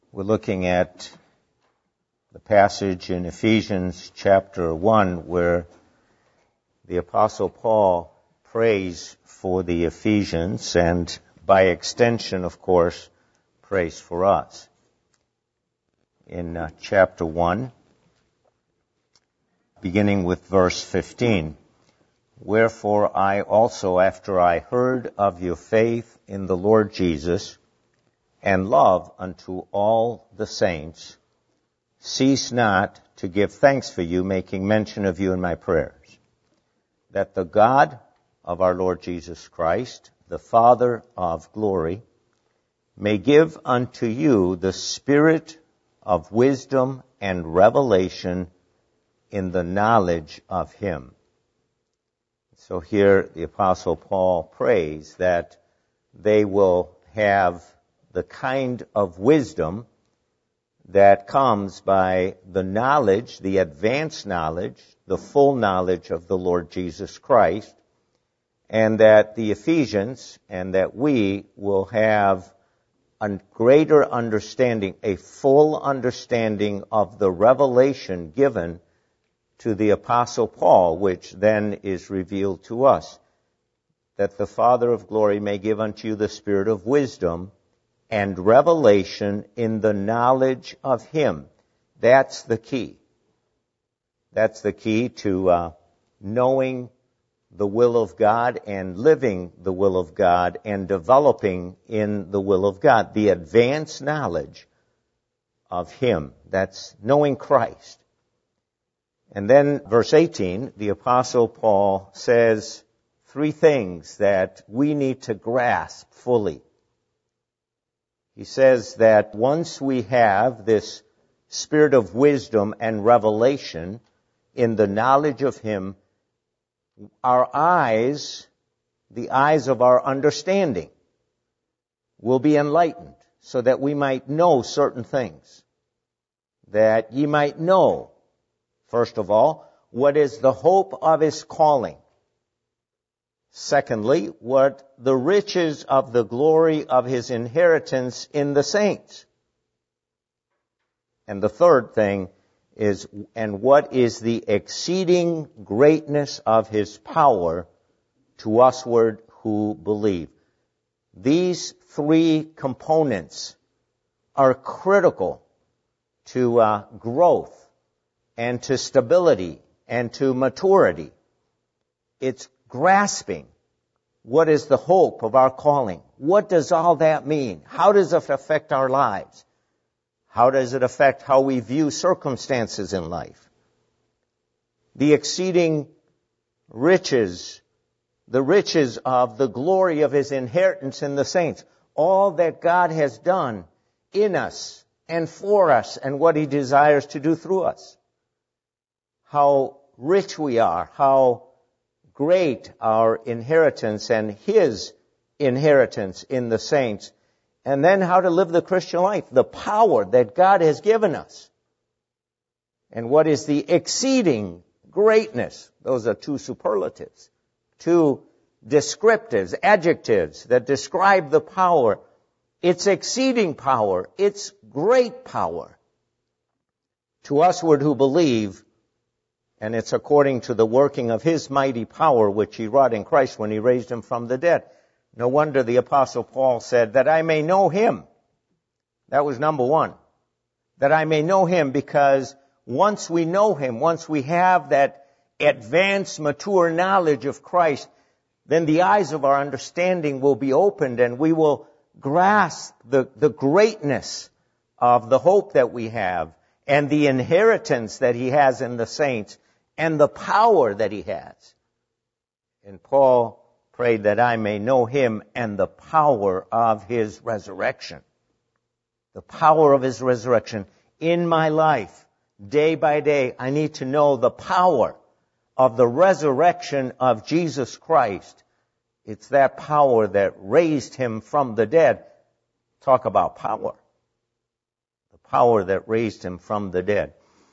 We're looking at the passage in Ephesians chapter 1 where the Apostle Paul prays for the Ephesians and by extension, of course, prays for us. In chapter 1, beginning with verse 15, "Wherefore I also, after I heard of your faith in the Lord Jesus, and love unto all the saints, cease not to give thanks for you, making mention of you in my prayers, that the God of our Lord Jesus Christ, the Father of glory, may give unto you the spirit of wisdom and revelation in the knowledge of him." So here the Apostle Paul prays that they will have the kind of wisdom that comes by the knowledge, the advanced knowledge, the full knowledge of the Lord Jesus Christ, and that the Ephesians and that we will have a greater understanding, a full understanding of the revelation given to the Apostle Paul, which then is revealed to us, that the Father of glory may give unto you the spirit of wisdom and revelation in the knowledge of him. That's the key. That's the key to knowing the will of God and living the will of God and developing in the will of God. The advanced knowledge of him. That's knowing Christ. And then verse 18, the Apostle Paul says three things that we need to grasp fully. He says that once we have this spirit of wisdom and revelation in the knowledge of him, our eyes, the eyes of our understanding, will be enlightened so that we might know certain things. That ye might know, first of all, what is the hope of his calling. Secondly, what the riches of the glory of his inheritance in the saints. And the third thing is, and what is the exceeding greatness of his power to usward who believe. These three components are critical to growth and to stability and to maturity. It's grasping what is the hope of our calling. What does all that mean? How does it affect our lives? How does it affect how we view circumstances in life? The exceeding riches, the riches of the glory of his inheritance in the saints. All that God has done in us and for us and what he desires to do through us. How rich we are, how great our inheritance and his inheritance in the saints, and then how to live the Christian life, the power that God has given us. And what is the exceeding greatness? Those are two superlatives, two descriptives, adjectives that describe the power. It's exceeding power, it's great power to usward who believe. And it's according to the working of his mighty power, which he wrought in Christ when he raised him from the dead. No wonder the Apostle Paul said, that I may know him. That was number one. That I may know him, because once we know him, once we have that advanced, mature knowledge of Christ, then the eyes of our understanding will be opened and we will grasp the greatness of the hope that we have and the inheritance that he has in the saints, and the power that he has. And Paul prayed that I may know him and the power of his resurrection. The power of his resurrection in my life, day by day. I need to know the power of the resurrection of Jesus Christ. It's that power that raised him from the dead. Talk about power. The power that raised him from the dead.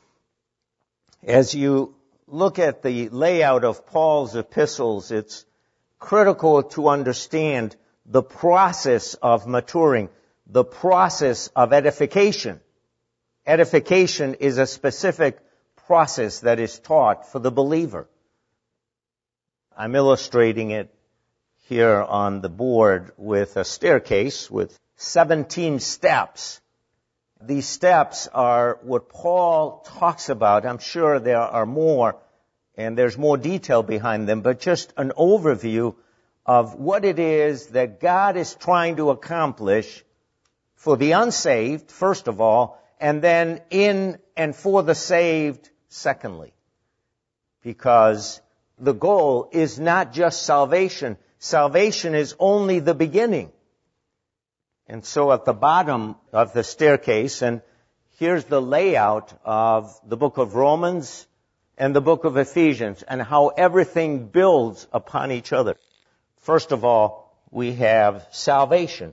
As you look at the layout of Paul's epistles, it's critical to understand the process of maturing. the process of edification. Edification is a specific process that is taught for the believer. I'm illustrating it here on the board with a staircase with 17 steps. These steps are what Paul talks about. I'm sure there are more, and there's more detail behind them, but just an overview of what it is that God is trying to accomplish for the unsaved, first of all, and then in and for the saved, secondly. Because the goal is not just salvation. Salvation is only the beginning. And so at the bottom of the staircase, and here's the layout of the book of Romans and the book of Ephesians, and how everything builds upon each other. First of all, we have salvation.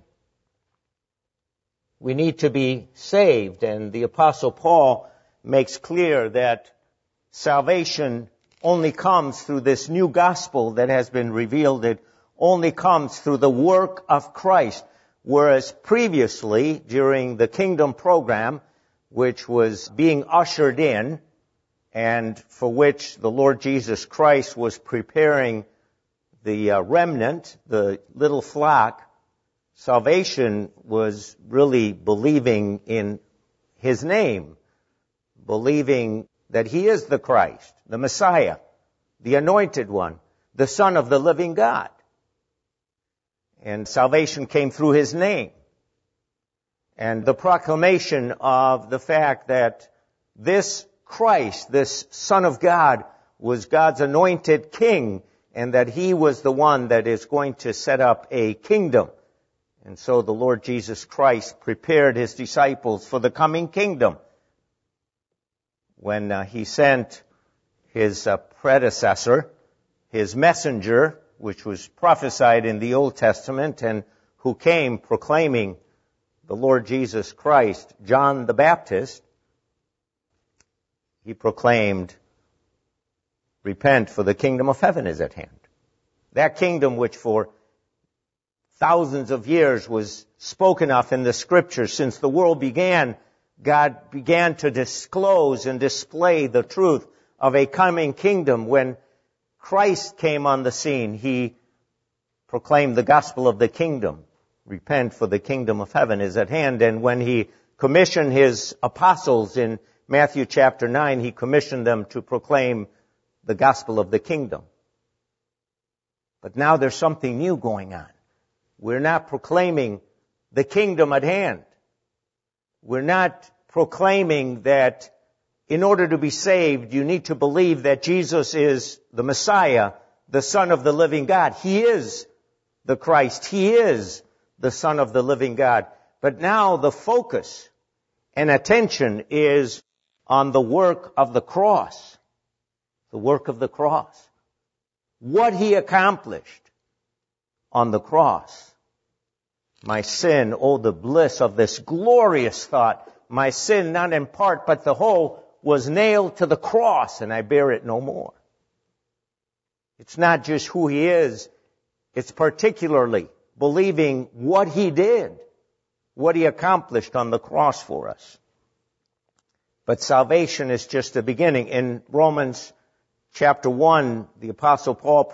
We need to be saved, and the Apostle Paul makes clear that salvation only comes through this new gospel that has been revealed. It only comes through the work of Christ. Whereas previously, during the kingdom program, which was being ushered in, and for which the Lord Jesus Christ was preparing the remnant, the little flock, salvation was really believing in His name, believing that He is the Christ, the Messiah, the Anointed One, the Son of the living God. And salvation came through His name. And the proclamation of the fact that this Christ, this Son of God, was God's anointed King, and that He was the one that is going to set up a kingdom. And so the Lord Jesus Christ prepared His disciples for the coming kingdom when He sent His predecessor, His messenger, which was prophesied in the Old Testament and who came proclaiming the Lord Jesus Christ, John the Baptist. He proclaimed, "Repent, for the kingdom of heaven is at hand." That kingdom which for thousands of years was spoken of in the Scriptures. Since the world began, God began to disclose and display the truth of a coming kingdom. When Christ came on the scene, He proclaimed the gospel of the kingdom. Repent, for the kingdom of heaven is at hand. And when He commissioned His apostles in Matthew chapter 9, He commissioned them to proclaim the gospel of the kingdom. But now there's something new going on. We're not proclaiming the kingdom at hand. We're not proclaiming that in order to be saved, you need to believe that Jesus is the Messiah, the Son of the living God. He is the Christ. He is the Son of the living God. But now the focus and attention is on the work of the cross. The work of the cross. What He accomplished on the cross. My sin, oh, the bliss of this glorious thought. My sin, not in part, but the whole, was nailed to the cross, and I bear it no more. It's not just who He is. It's particularly believing what He did, what He accomplished on the cross for us. But salvation is just the beginning. In Romans chapter 1, the Apostle Paul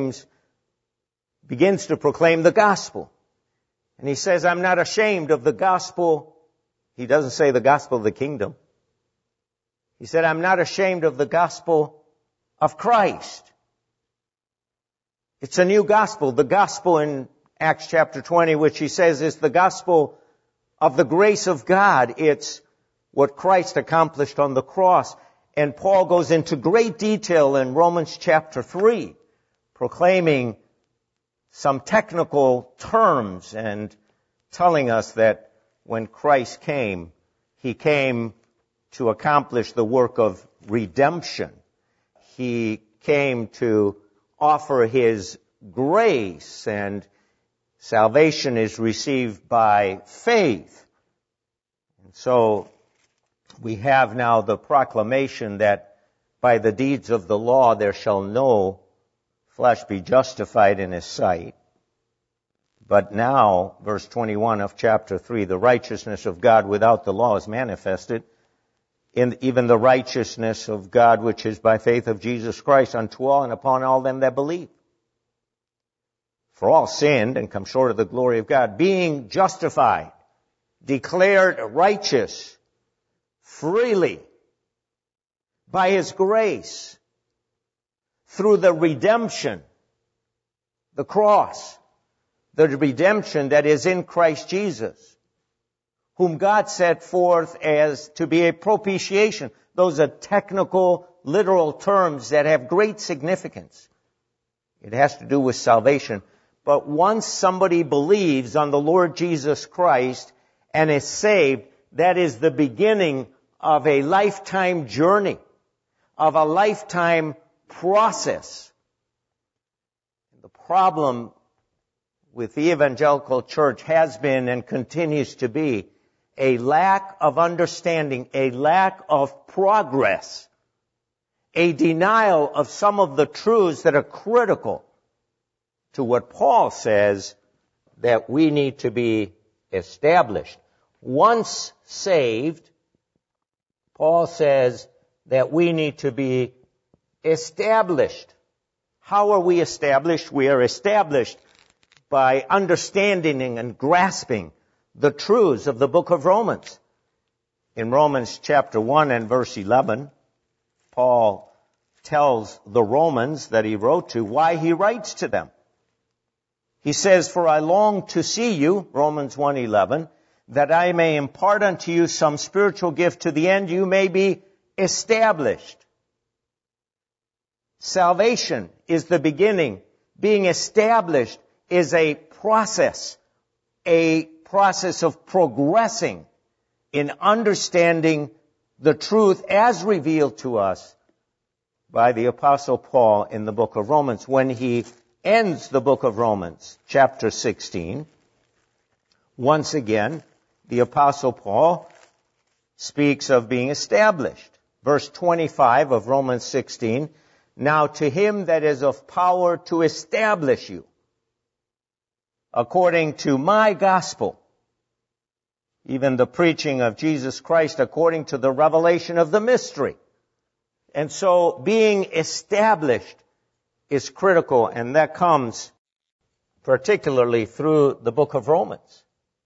begins to proclaim the gospel. And he says, I'm not ashamed of the gospel. He doesn't say the gospel of the kingdom. He said, I'm not ashamed of the gospel of Christ. It's a new gospel. The gospel in Acts chapter 20, which he says is the gospel of the grace of God. It's what Christ accomplished on the cross. And Paul goes into great detail in Romans chapter 3, proclaiming some technical terms and telling us that when Christ came, He came to accomplish the work of redemption. He came to offer His grace, and salvation is received by faith. And so we have now the proclamation that by the deeds of the law there shall no flesh be justified in His sight. But now, verse 21 of chapter 3, the righteousness of God without the law is manifested, in even the righteousness of God which is by faith of Jesus Christ unto all and upon all them that believe. For all sinned and come short of the glory of God, being justified, declared righteous, freely, by His grace, through the redemption, the cross, the redemption that is in Christ Jesus, whom God set forth as to be a propitiation. Those are technical, literal terms that have great significance. It has to do with salvation. But once somebody believes on the Lord Jesus Christ and is saved, that is the beginning of a lifetime journey, of a lifetime process. The problem with the evangelical church has been and continues to be a lack of understanding, a lack of progress, a denial of some of the truths that are critical to what Paul says that we need to be established. Once saved, Paul says that we need to be established. How are we established? We are established by understanding and grasping the truths of the book of Romans. In Romans chapter 1 and verse 11, Paul tells the Romans that he wrote to why he writes to them. He says, "For I long to see you," Romans 1:11, "that I may impart unto you some spiritual gift to the end you may be established." Salvation is the beginning. Being established is a process of progressing in understanding the truth as revealed to us by the Apostle Paul in the book of Romans. When he ends the book of Romans, chapter 16, once again, the Apostle Paul speaks of being established. Verse 25 of Romans 16, "Now to him that is of power to establish you, according to my gospel, even the preaching of Jesus Christ according to the revelation of the mystery." And so being established is critical, and that comes particularly through the book of Romans.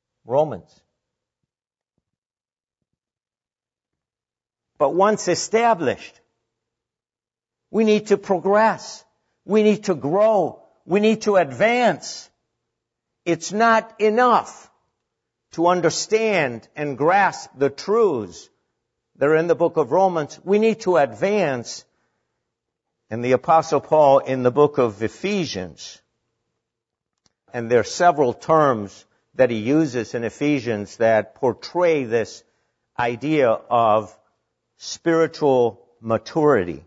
But once established, we need to progress. We need to grow. We need to advance. It's not enough to understand and grasp the truths that are in the book of Romans. We need to advance. And the Apostle Paul in the book of Ephesians, and there are several terms that he uses in Ephesians that portray this idea of spiritual maturity,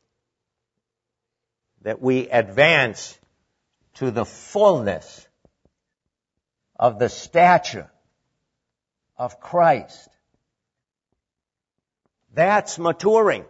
that we advance to the fullness of the stature of Christ. That's maturing.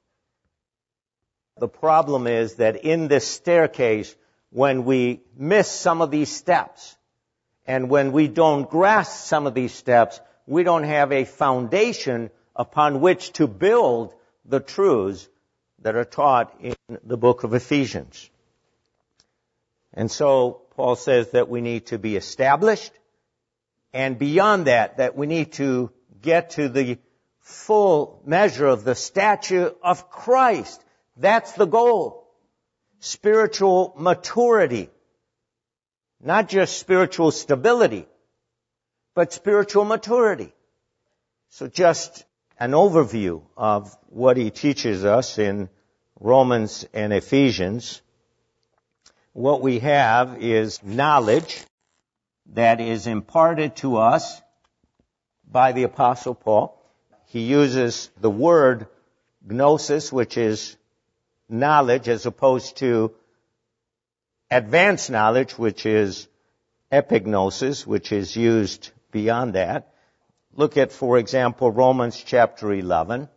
The problem is that in this staircase, when we miss some of these steps, and when we don't grasp some of these steps, we don't have a foundation upon which to build the truths that are taught in the book of Ephesians. And so Paul says that we need to be established, and beyond that, that we need to get to the full measure of the stature of Christ. That's the goal. Spiritual maturity. Not just spiritual stability, but spiritual maturity. So just an overview of what he teaches us in Romans and Ephesians. What we have is knowledge that is imparted to us by the Apostle Paul. He uses the word gnosis, which is knowledge, as opposed to advanced knowledge, which is epignosis, which is used beyond that. Look at, for example, Romans chapter 11.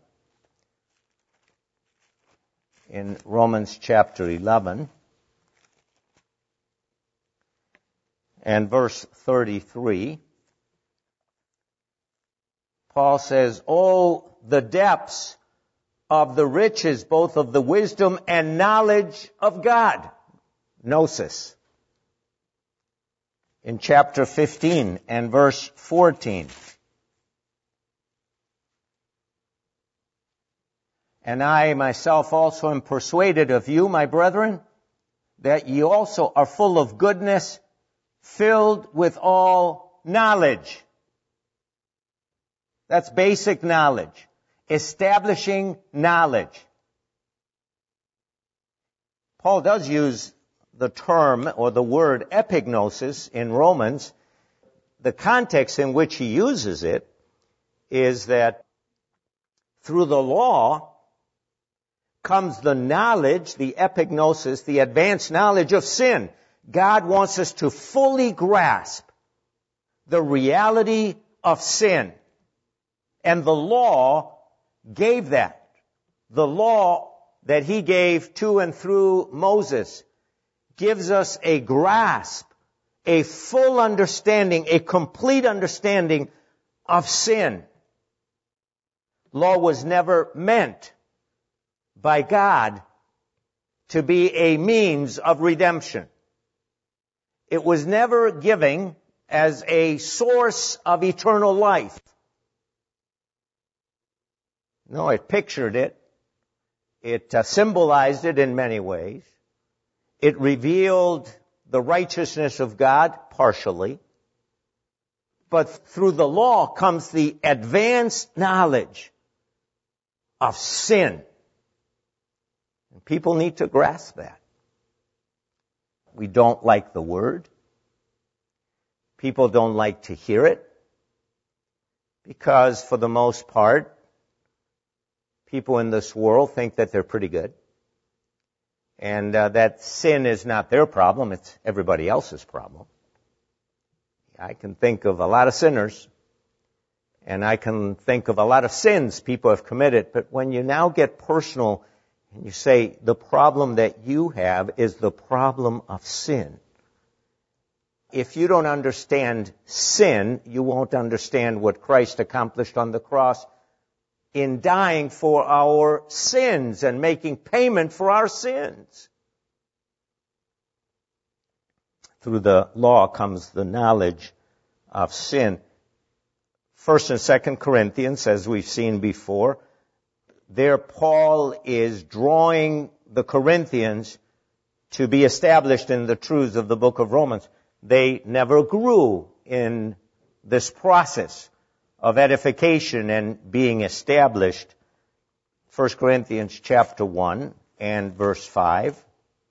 In Romans chapter 11, and verse 33, Paul says, "Oh, the depths of the riches, both of the wisdom and knowledge of God." Gnosis. In chapter 15 and verse 14. "And I myself also am persuaded of you, my brethren, that ye also are full of goodness, filled with all knowledge." That's basic knowledge. Establishing knowledge. Paul does use the term or the word epignosis in Romans. The context in which he uses it is that through the law comes the knowledge, the epignosis, the advanced knowledge of sin. God wants us to fully grasp the reality of sin. And the law gave that. The law that he gave to and through Moses gives us a grasp, a full understanding, a complete understanding of sin. Law was never meant by God to be a means of redemption. It was never given as a source of eternal life. No, it pictured it. It symbolized it in many ways. It revealed the righteousness of God partially. But through the law comes the advanced knowledge of sin. And people need to grasp that. We don't like the word. People don't like to hear it. Because for the most part, people in this world think that they're pretty good. And that sin is not their problem, it's everybody else's problem. I can think of a lot of sinners, and I can think of a lot of sins people have committed, but when you now get personal and you say the problem that you have is the problem of sin, if you don't understand sin, you won't understand what Christ accomplished on the cross in dying for our sins and making payment for our sins. Through the law comes the knowledge of sin. 1st and 2nd Corinthians, as we've seen before, there Paul is drawing the Corinthians to be established in the truths of the book of Romans. They never grew in this process of edification and being established. 1 Corinthians chapter 1 and verse 5.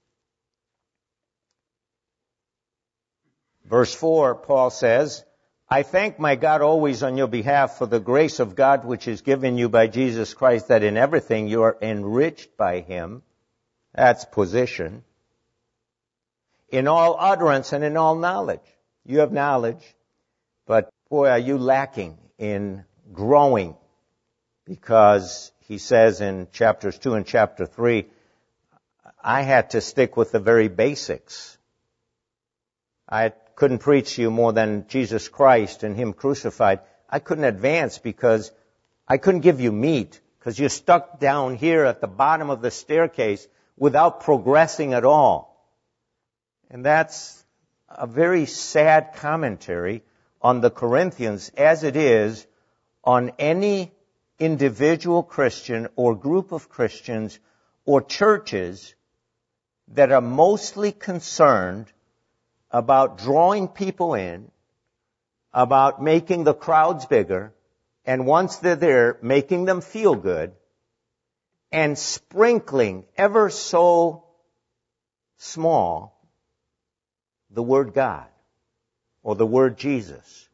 Verse 4, Paul says, "I thank my God always on your behalf for the grace of God which is given you by Jesus Christ, that in everything you are enriched by him." That's position. "In all utterance and in all knowledge." You have knowledge, but boy, are you lacking in growing, because he says in chapters 2 and chapter 3, I had to stick with the very basics. I couldn't preach to you more than Jesus Christ and him crucified. I couldn't advance because I couldn't give you meat, because you're stuck down here at the bottom of the staircase without progressing at all. And that's a very sad commentary on the Corinthians, as it is on any individual Christian or group of Christians or churches that are mostly concerned about drawing people in, about making the crowds bigger, and once they're there, making them feel good, and sprinkling ever so small the word God or the word Jesus.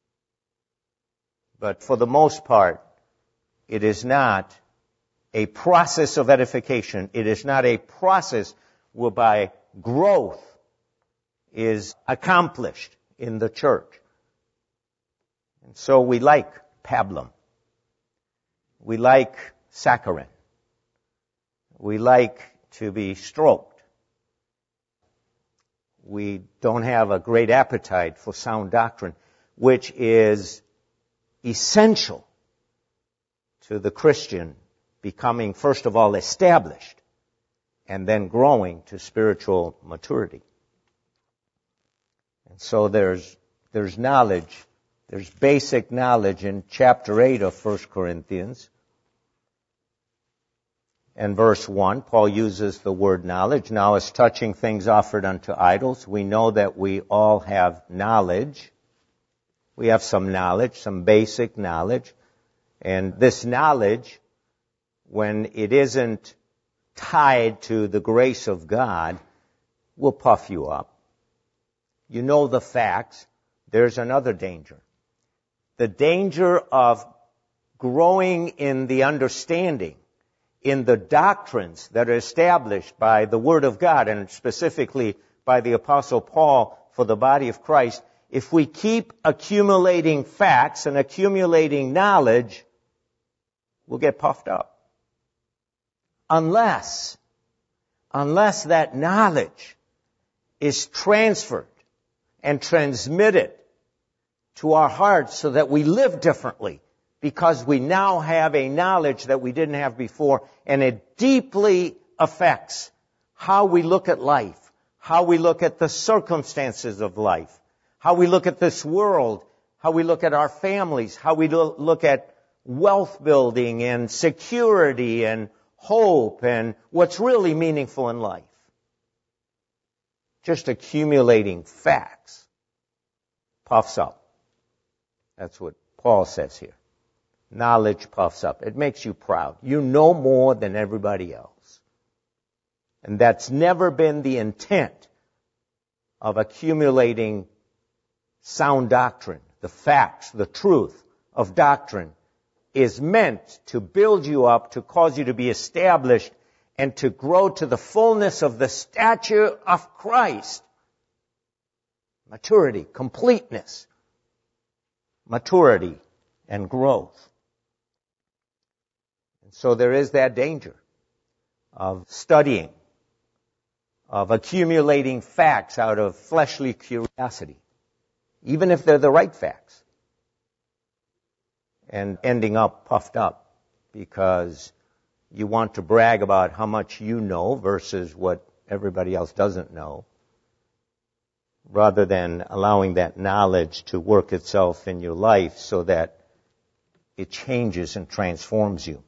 But for the most part, it is not a process of edification. It is not a process whereby growth is accomplished in the church. And so we like pablum. We like saccharin. We like to be stroked. we don't have a great appetite for sound doctrine, which is essential to the Christian becoming, first of all, established and then growing to spiritual maturity. And so there's knowledge, there's basic knowledge in chapter 8 of 1 Corinthians. And verse 1, Paul uses the word knowledge. Now, as touching things offered unto idols, we know that we all have knowledge. We have some knowledge, some basic knowledge. And this knowledge, when it isn't tied to the grace of God, will puff you up. You know the facts. There's another danger. The danger of growing in the understanding, in the doctrines that are established by the Word of God, and specifically by the Apostle Paul for the body of Christ. If we keep accumulating facts and accumulating knowledge, we'll get puffed up. Unless that knowledge is transferred and transmitted to our hearts so that we live differently, because we now have a knowledge that we didn't have before, and it deeply affects how we look at life, how we look at the circumstances of life, how we look at this world, how we look at our families, how we look at wealth building and security and hope and what's really meaningful in life. Just accumulating facts puffs up. That's what Paul says here. Knowledge puffs up. It makes you proud. You know more than everybody else. And that's never been the intent of accumulating sound doctrine. The facts, the truth of doctrine is meant to build you up, to cause you to be established, and to grow to the fullness of the stature of Christ. Maturity, completeness, maturity, and growth. And so there is that danger of studying, of accumulating facts out of fleshly curiosity, even if they're the right facts, and ending up puffed up because you want to brag about how much you know versus what everybody else doesn't know, rather than allowing that knowledge to work itself in your life so that it changes and transforms you.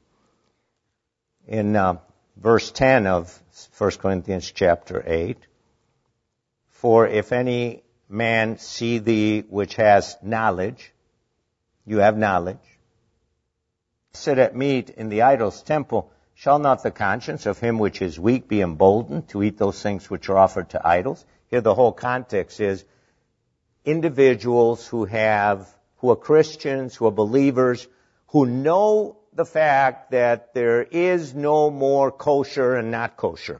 In verse 10 of 1 Corinthians chapter 8, for if any man see thee which has knowledge, you have knowledge, sit at meat in the idol's temple, shall not the conscience of him which is weak be emboldened to eat those things which are offered to idols? Here the whole context is individuals who are Christians, who are believers, who know the fact that there is no more kosher and not kosher.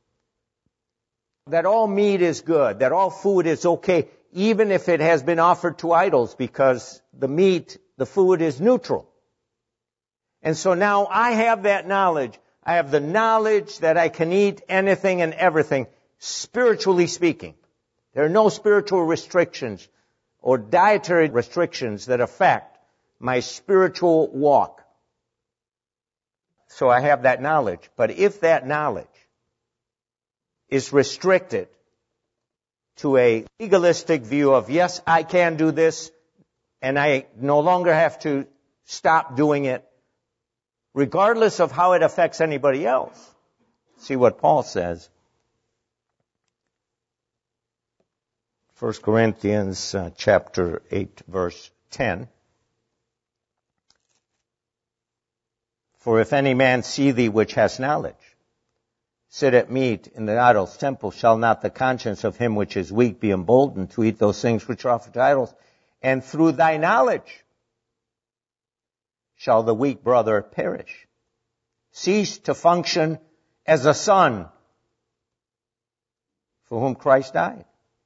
That all meat is good, that all food is okay, even if it has been offered to idols, because the food is neutral. And so now I have that knowledge. I have the knowledge that I can eat anything and everything, spiritually speaking. There are no spiritual restrictions or dietary restrictions that affect my spiritual walk. So I have that knowledge. But if that knowledge is restricted to a legalistic view of, yes, I can do this, and I no longer have to stop doing it, regardless of how it affects anybody else. See what Paul says. 1 Corinthians chapter 8, verse 10. For if any man see thee which has knowledge, sit at meat in the idol's temple, shall not the conscience of him which is weak be emboldened to eat those things which are offered to idols? And through thy knowledge shall the weak brother perish. Cease to function as a son for whom Christ died.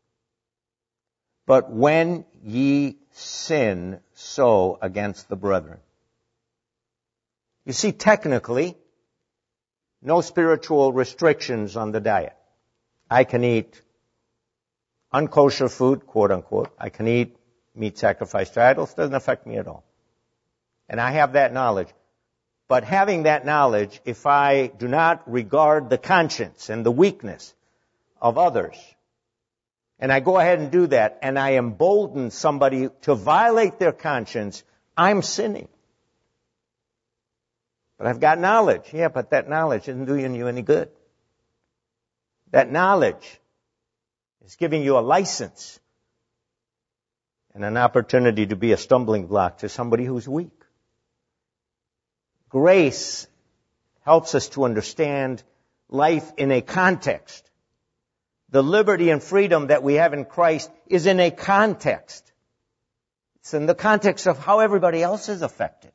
But when ye sin so against the brethren. You see, technically, no spiritual restrictions on the diet. I can eat unkosher food, quote unquote. I can eat meat sacrificed to idols. Doesn't affect me at all. And I have that knowledge. But having that knowledge, if I do not regard the conscience and the weakness of others, and I go ahead and do that, and I embolden somebody to violate their conscience, I'm sinning. But I've got knowledge. Yeah, but that knowledge isn't doing you any good. That knowledge is giving you a license and an opportunity to be a stumbling block to somebody who's weak. Grace helps us to understand life in a context. The liberty and freedom that we have in Christ is in a context. It's in the context of how everybody else is affected.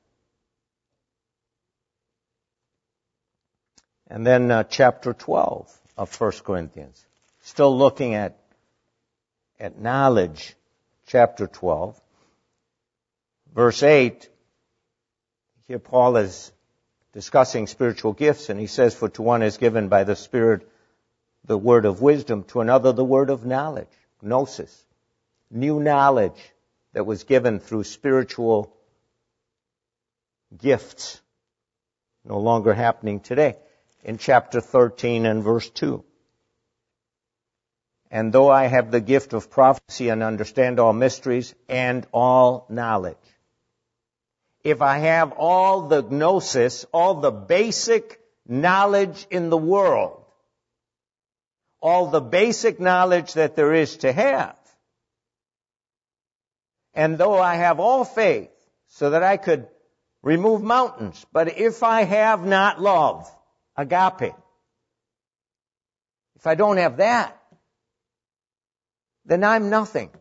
And then chapter 12 of 1 Corinthians. Still looking at knowledge. Chapter 12. Verse 8. Here Paul is discussing spiritual gifts, and he says, for to one is given by the Spirit the word of wisdom, to another the word of knowledge, gnosis, new knowledge that was given through spiritual gifts, no longer happening today. In chapter 13 and verse 2. And though I have the gift of prophecy and understand all mysteries and all knowledge. If I have all the gnosis, all the basic knowledge in the world, all the basic knowledge that there is to have, and though I have all faith so that I could remove mountains, but if I have not love, agape, if I don't have that, then I'm nothing.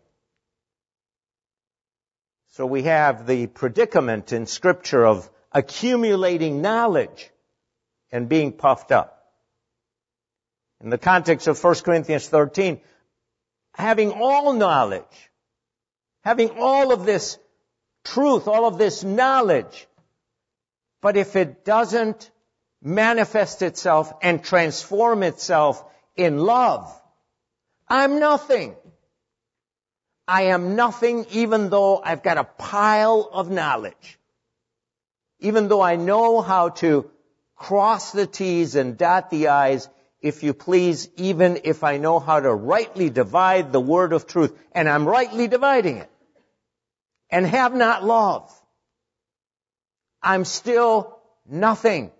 So we have the predicament in Scripture of accumulating knowledge and being puffed up. In the context of 1 Corinthians 13, having all knowledge, having all of this truth, all of this knowledge, but if it doesn't manifest itself and transform itself in love, I'm nothing. I am nothing even though I've got a pile of knowledge. Even though I know how to cross the T's and dot the I's, if you please, even if I know how to rightly divide the word of truth, and I'm rightly dividing it, and have not love, I'm still nothing.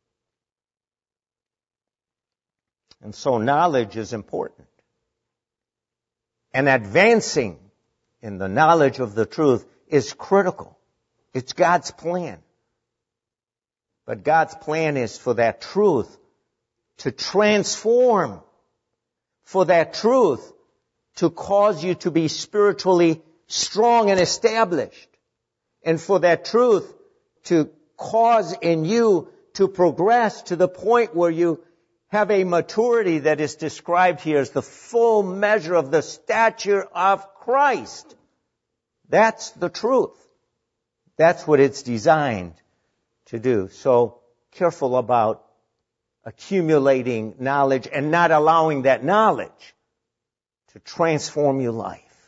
And so knowledge is important. And advancing in the knowledge of the truth is critical. It's God's plan. But God's plan is for that truth to transform, for that truth to cause you to be spiritually strong and established, and for that truth to cause in you to progress to the point where you have a maturity that is described here as the full measure of the stature of Christ. That's the truth. That's what it's designed to do. So careful about accumulating knowledge and not allowing that knowledge to transform your life.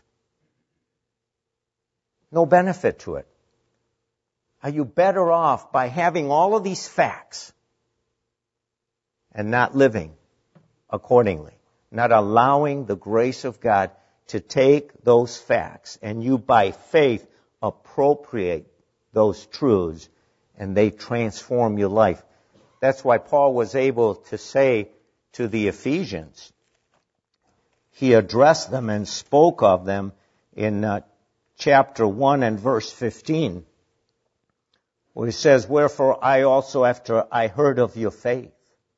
No benefit to it. Are you better off by having all of these facts and not living accordingly, not allowing the grace of God to take those facts and you by faith appropriate those truths and they transform your life? That's why Paul was able to say to the Ephesians, he addressed them and spoke of them in chapter 1 and verse 15, where he says, wherefore I also, after I heard of your faith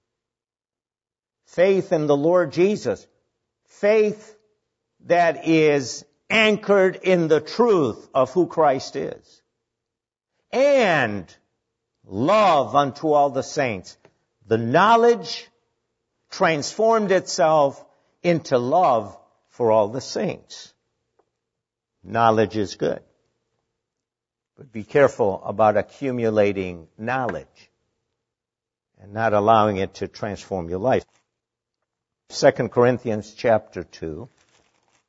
in the Lord Jesus, faith that is anchored in the truth of who Christ is, and love unto all the saints. The knowledge transformed itself into love for all the saints. Knowledge is good. But be careful about accumulating knowledge and not allowing it to transform your life. 2 Corinthians chapter 2.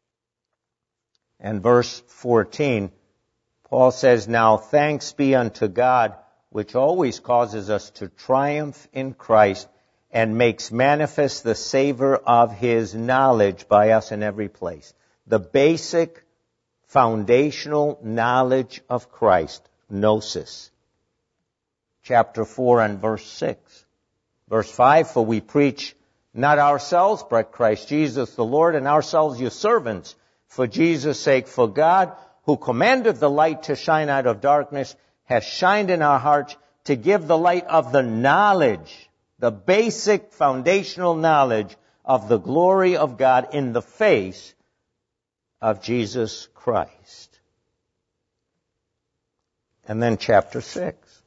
and verse 14, Paul says, "Now thanks be unto God, which always causes us to triumph in Christ and makes manifest the savor of his knowledge by us in every place." The basic foundational knowledge of Christ, gnosis. Chapter 4 and verse 6. Verse 5, "For we preach not ourselves, but Christ Jesus the Lord, and ourselves your servants, for Jesus' sake. For God, who commanded the light to shine out of darkness, has shined in our hearts to give the light of the knowledge," the basic foundational knowledge of the glory of God in the face of Jesus Christ. And then chapter 6.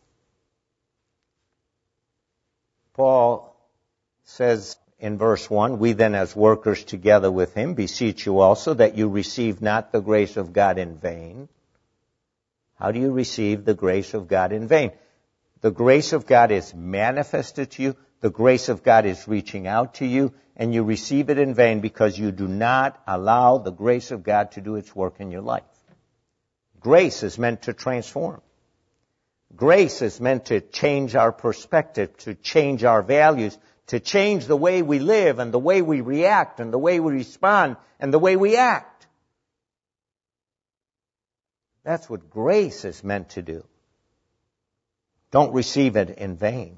Paul says in verse 1, "We then as workers together with him beseech you also that you receive not the grace of God in vain." How do you receive the grace of God in vain? The grace of God is manifested to you. The grace of God is reaching out to you, and you receive it in vain because you do not allow the grace of God to do its work in your life. Grace is meant to transform. Grace is meant to change our perspective, to change our values, to change the way we live and the way we react and the way we respond and the way we act. That's what grace is meant to do. Don't receive it in vain.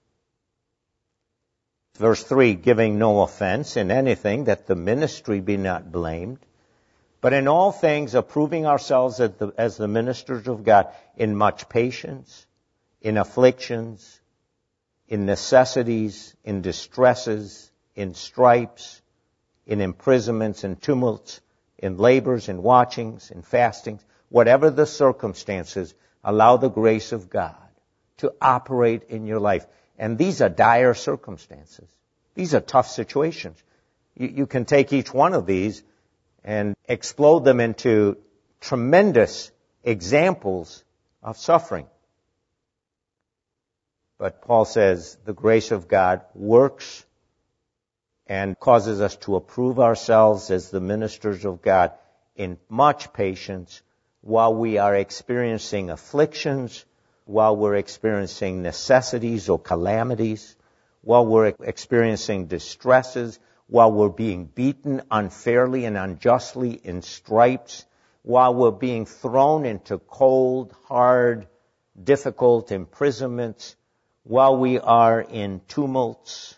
Verse 3, "Giving no offense in anything, that the ministry be not blamed, but in all things approving ourselves as the ministers of God, in much patience, in afflictions, in necessities, in distresses, in stripes, in imprisonments, in tumults, in labors, in watchings, in fastings." Whatever the circumstances, allow the grace of God to operate in your life. And these are dire circumstances. These are tough situations. You can take each one of these and explode them into tremendous examples of suffering. But Paul says the grace of God works and causes us to approve ourselves as the ministers of God in much patience while we are experiencing afflictions, while we're experiencing necessities or calamities, while we're experiencing distresses, while we're being beaten unfairly and unjustly in stripes, while we're being thrown into cold, hard, difficult imprisonments, while we are in tumults,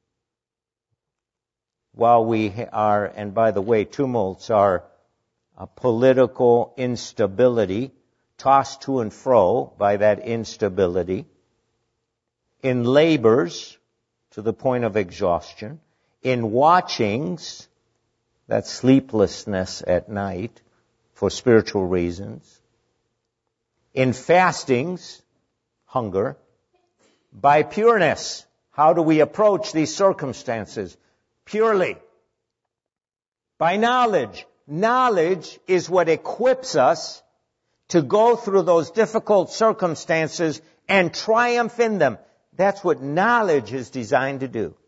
while we are, and by the way, tumults are a political instability, tossed to and fro by that instability, in labors to the point of exhaustion, in watchings, that sleeplessness at night for spiritual reasons, in fastings, hunger, by pureness. How do we approach these circumstances? Purely. By knowledge. Knowledge is what equips us to go through those difficult circumstances and triumph in them. That's what knowledge is designed to do.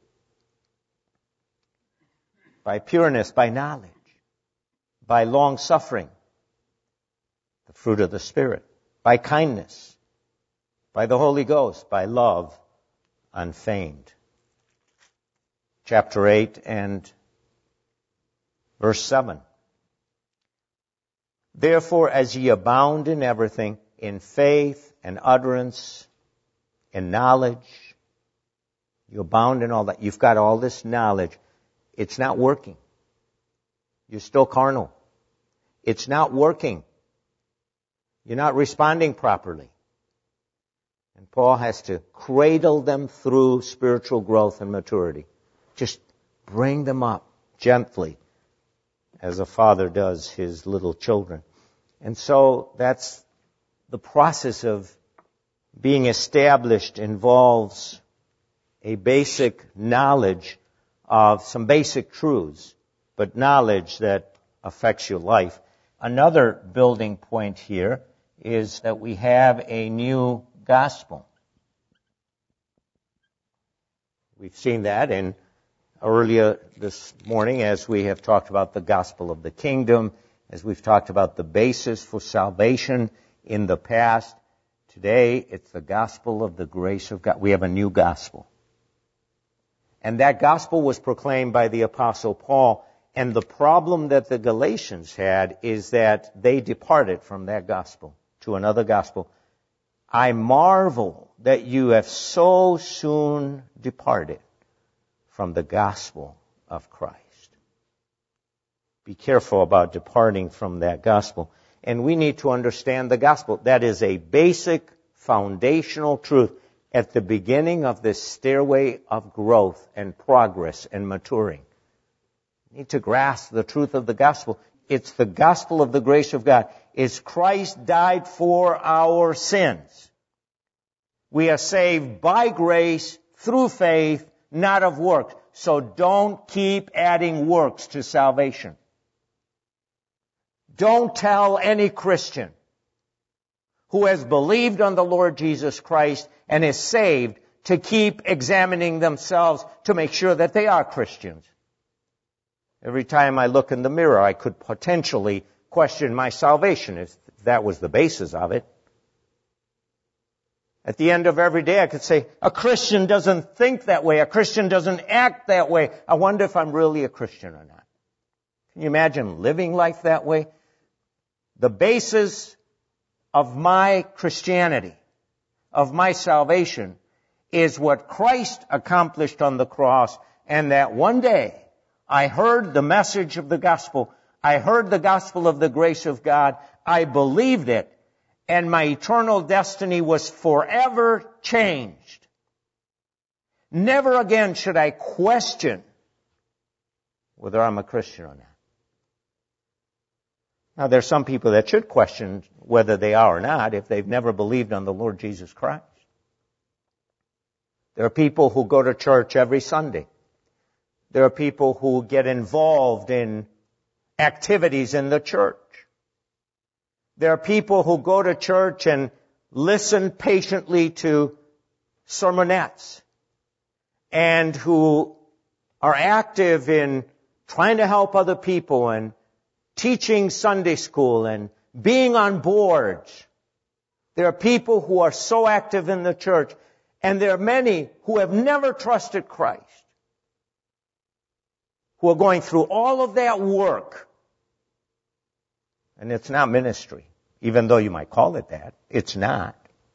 By pureness, by knowledge, by long suffering, the fruit of the Spirit, by kindness, by the Holy Ghost, by love unfeigned. Chapter 8 and verse 7. "Therefore, as ye abound in everything, in faith and utterance, in knowledge," you abound in all that. You've got all this knowledge. It's not working. You're still carnal. It's not working. You're not responding properly. And Paul has to cradle them through spiritual growth and maturity. Just bring them up gently, as a father does his little children. And so that's the process of being established involves a basic knowledge of some basic truths, but knowledge that affects your life. Another building point here is that we have a new gospel. We've seen that earlier this morning as we have talked about the gospel of the kingdom as we've talked about the basis for salvation in the past. Today, it's the gospel of the grace of God. We have a new gospel. And that gospel was proclaimed by the Apostle Paul. And the problem that the Galatians had is that they departed from that gospel to another gospel. I marvel that you have so soon departed from the gospel of Christ. Be careful about departing from that gospel. And we need to understand the gospel. That is a basic, foundational truth at the beginning of this stairway of growth and progress and maturing. You need to grasp the truth of the gospel. It's the gospel of the grace of God. It's Christ died for our sins. We are saved by grace through faith, not of works. So don't keep adding works to salvation. Don't tell any Christian who has believed on the Lord Jesus Christ and is saved to keep examining themselves to make sure that they are Christians. Every time I look in the mirror, I could potentially question my salvation if that was the basis of it. At the end of every day, I could say, a Christian doesn't think that way. A Christian doesn't act that way. I wonder if I'm really a Christian or not. Can you imagine living life that way? The basis of my Christianity, of my salvation, is what Christ accomplished on the cross, and that one day I heard the message of the gospel. I heard the gospel of the grace of God. I believed it, and my eternal destiny was forever changed. Never again should I question whether I'm a Christian or not. Now, there are some people that should question whether they are or not if they've never believed on the Lord Jesus Christ. There are people who go to church every Sunday. There are people who get involved in activities in the church. There are people who go to church and listen patiently to sermonettes and who are active in trying to help other people and teaching Sunday school and being on boards. There are people who are so active in the church, and there are many who have never trusted Christ, who are going through all of that work. And it's not ministry, even though you might call it that. It's not.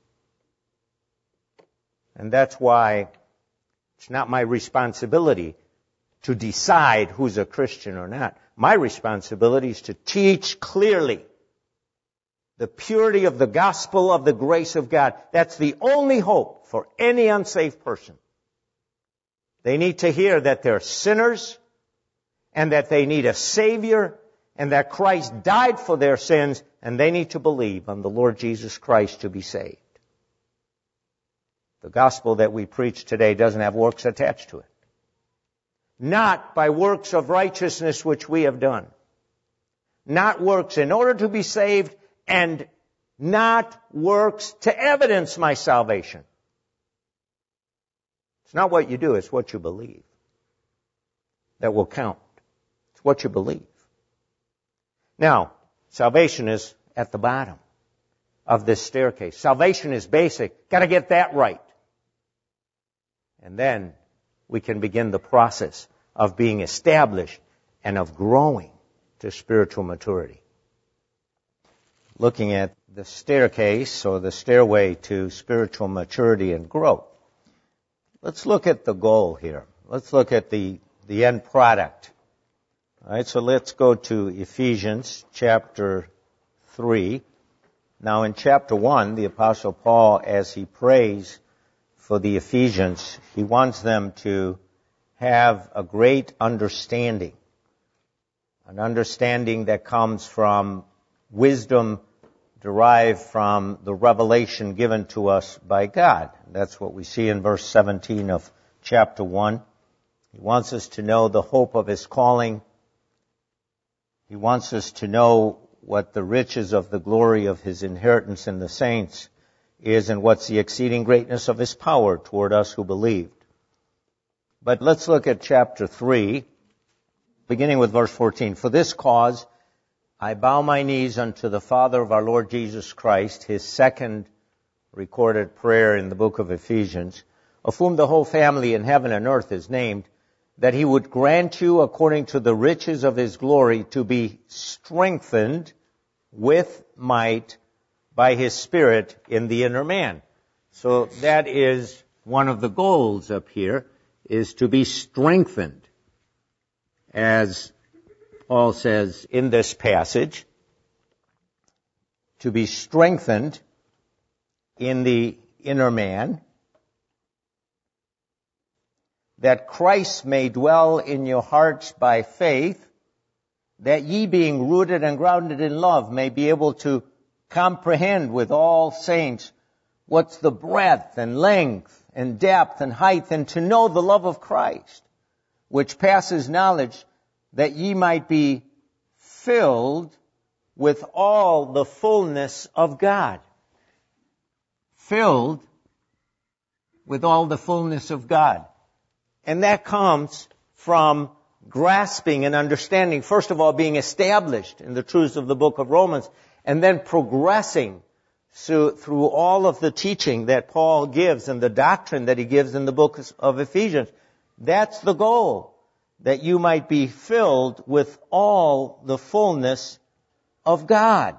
And that's why it's not my responsibility to decide who's a Christian or not. My responsibility is to teach clearly the purity of the gospel of the grace of God. That's the only hope for any unsaved person. They need to hear that they're sinners and that they need a Savior and that Christ died for their sins, and they need to believe on the Lord Jesus Christ to be saved. The gospel that we preach today doesn't have works attached to it. Not by works of righteousness which we have done. Not works in order to be saved, and not works to evidence my salvation. It's not what you do, it's what you believe that will count. It's what you believe. Now, salvation is at the bottom of this staircase. Salvation is basic. Got to get that right. And then we can begin the process of being established and of growing to spiritual maturity. Looking at the staircase or the stairway to spiritual maturity and growth. Let's look at the goal here. Let's look at the end product. All right, so let's go to Ephesians chapter 3. Now in chapter 1, the Apostle Paul, as he prays for the Ephesians, he wants them to have a great understanding. An understanding that comes from wisdom derived from the revelation given to us by God. That's what we see in verse 17 of chapter 1. He wants us to know the hope of His calling. He wants us to know what the riches of the glory of His inheritance in the saints is and what's the exceeding greatness of His power toward us who believed. But let's look at chapter 3, beginning with verse 14. For this cause I bow my knees unto the Father of our Lord Jesus Christ, his second recorded prayer in the book of Ephesians, of whom the whole family in heaven and earth is named, that he would grant you, according to the riches of his glory, to be strengthened with might by his Spirit in the inner man. So that is one of the goals up here, is to be strengthened. As Paul says in this passage, to be strengthened in the inner man, that Christ may dwell in your hearts by faith, that ye being rooted and grounded in love may be able to comprehend with all saints what's the breadth and length and depth and height, and to know the love of Christ, which passes knowledge, that ye might be filled with all the fullness of God. Filled with all the fullness of God. And that comes from grasping and understanding, first of all, being established in the truths of the book of Romans, and then progressing through all of the teaching that Paul gives and the doctrine that he gives in the book of Ephesians. That's the goal, that you might be filled with all the fullness of God.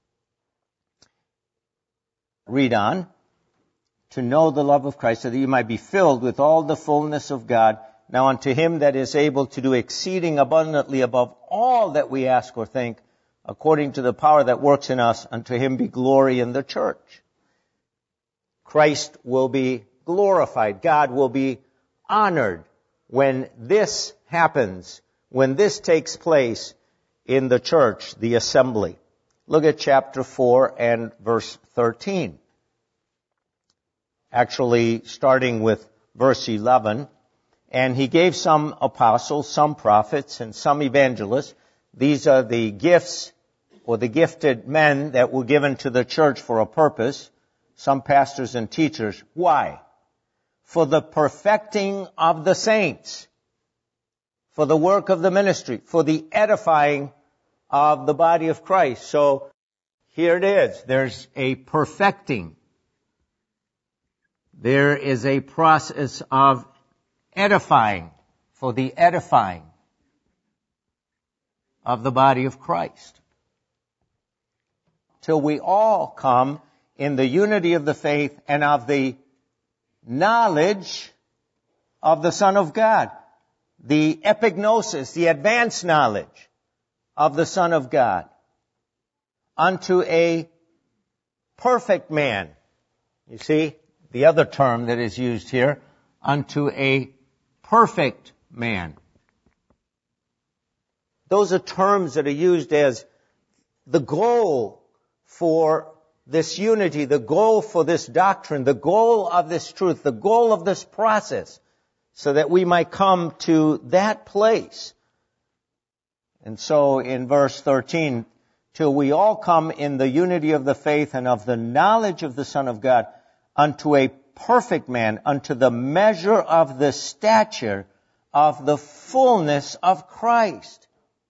Read on. To know the love of Christ, so that you might be filled with all the fullness of God. Now unto him that is able to do exceeding abundantly above all that we ask or think, according to the power that works in us, unto him be glory in the church. Christ will be glorified. God will be honored when this happens, when this takes place in the church, the assembly. Look at chapter 4 and verse 13. Actually, starting with verse 11, and he gave some apostles, some prophets, and some evangelists. These are the gifts or the gifted men that were given to the church for a purpose, some pastors and teachers. Why? For the perfecting of the saints, for the work of the ministry, for the edifying of the body of Christ. So here it is. There's a perfecting. There is a process of edifying, for the edifying of the body of Christ. Till we all come in the unity of the faith and of the knowledge of the Son of God. The epignosis, the advanced knowledge of the Son of God. Unto a perfect man. You see? The other term that is used here, unto a perfect man. Those are terms that are used as the goal for this unity, the goal for this doctrine, the goal of this truth, the goal of this process, so that we might come to that place. And so in verse 13, till we all come in the unity of the faith and of the knowledge of the Son of God, unto a perfect man, unto the measure of the stature of the fullness of Christ.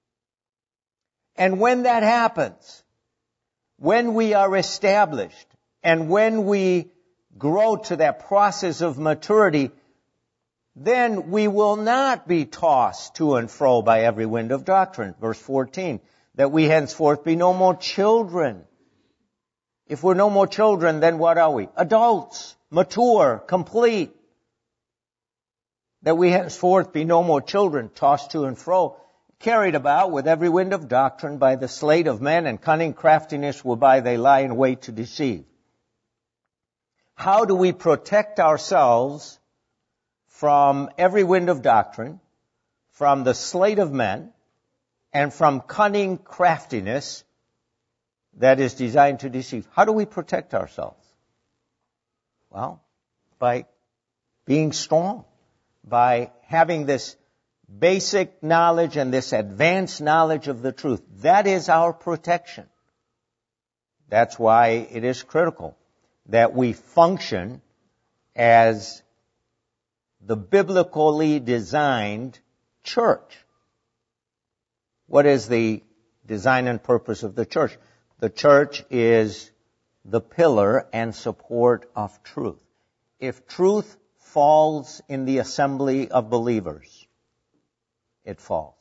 And when that happens, when we are established, and when we grow to that process of maturity, then we will not be tossed to and fro by every wind of doctrine. Verse 14, that we henceforth be no more children. If we're no more children, then what are we? Adults, mature, complete. That we henceforth be no more children, tossed to and fro, carried about with every wind of doctrine by the sleight of men and cunning craftiness whereby they lie in wait to deceive. How do we protect ourselves from every wind of doctrine, from the sleight of men, and from cunning craftiness that is designed to deceive? How do we protect ourselves? Well, by being strong, by having this basic knowledge and this advanced knowledge of the truth. That is our protection. That's why it is critical that we function as the biblically designed church. What is the design and purpose of the church. The church is the pillar and support of truth. If truth falls in the assembly of believers, it falls.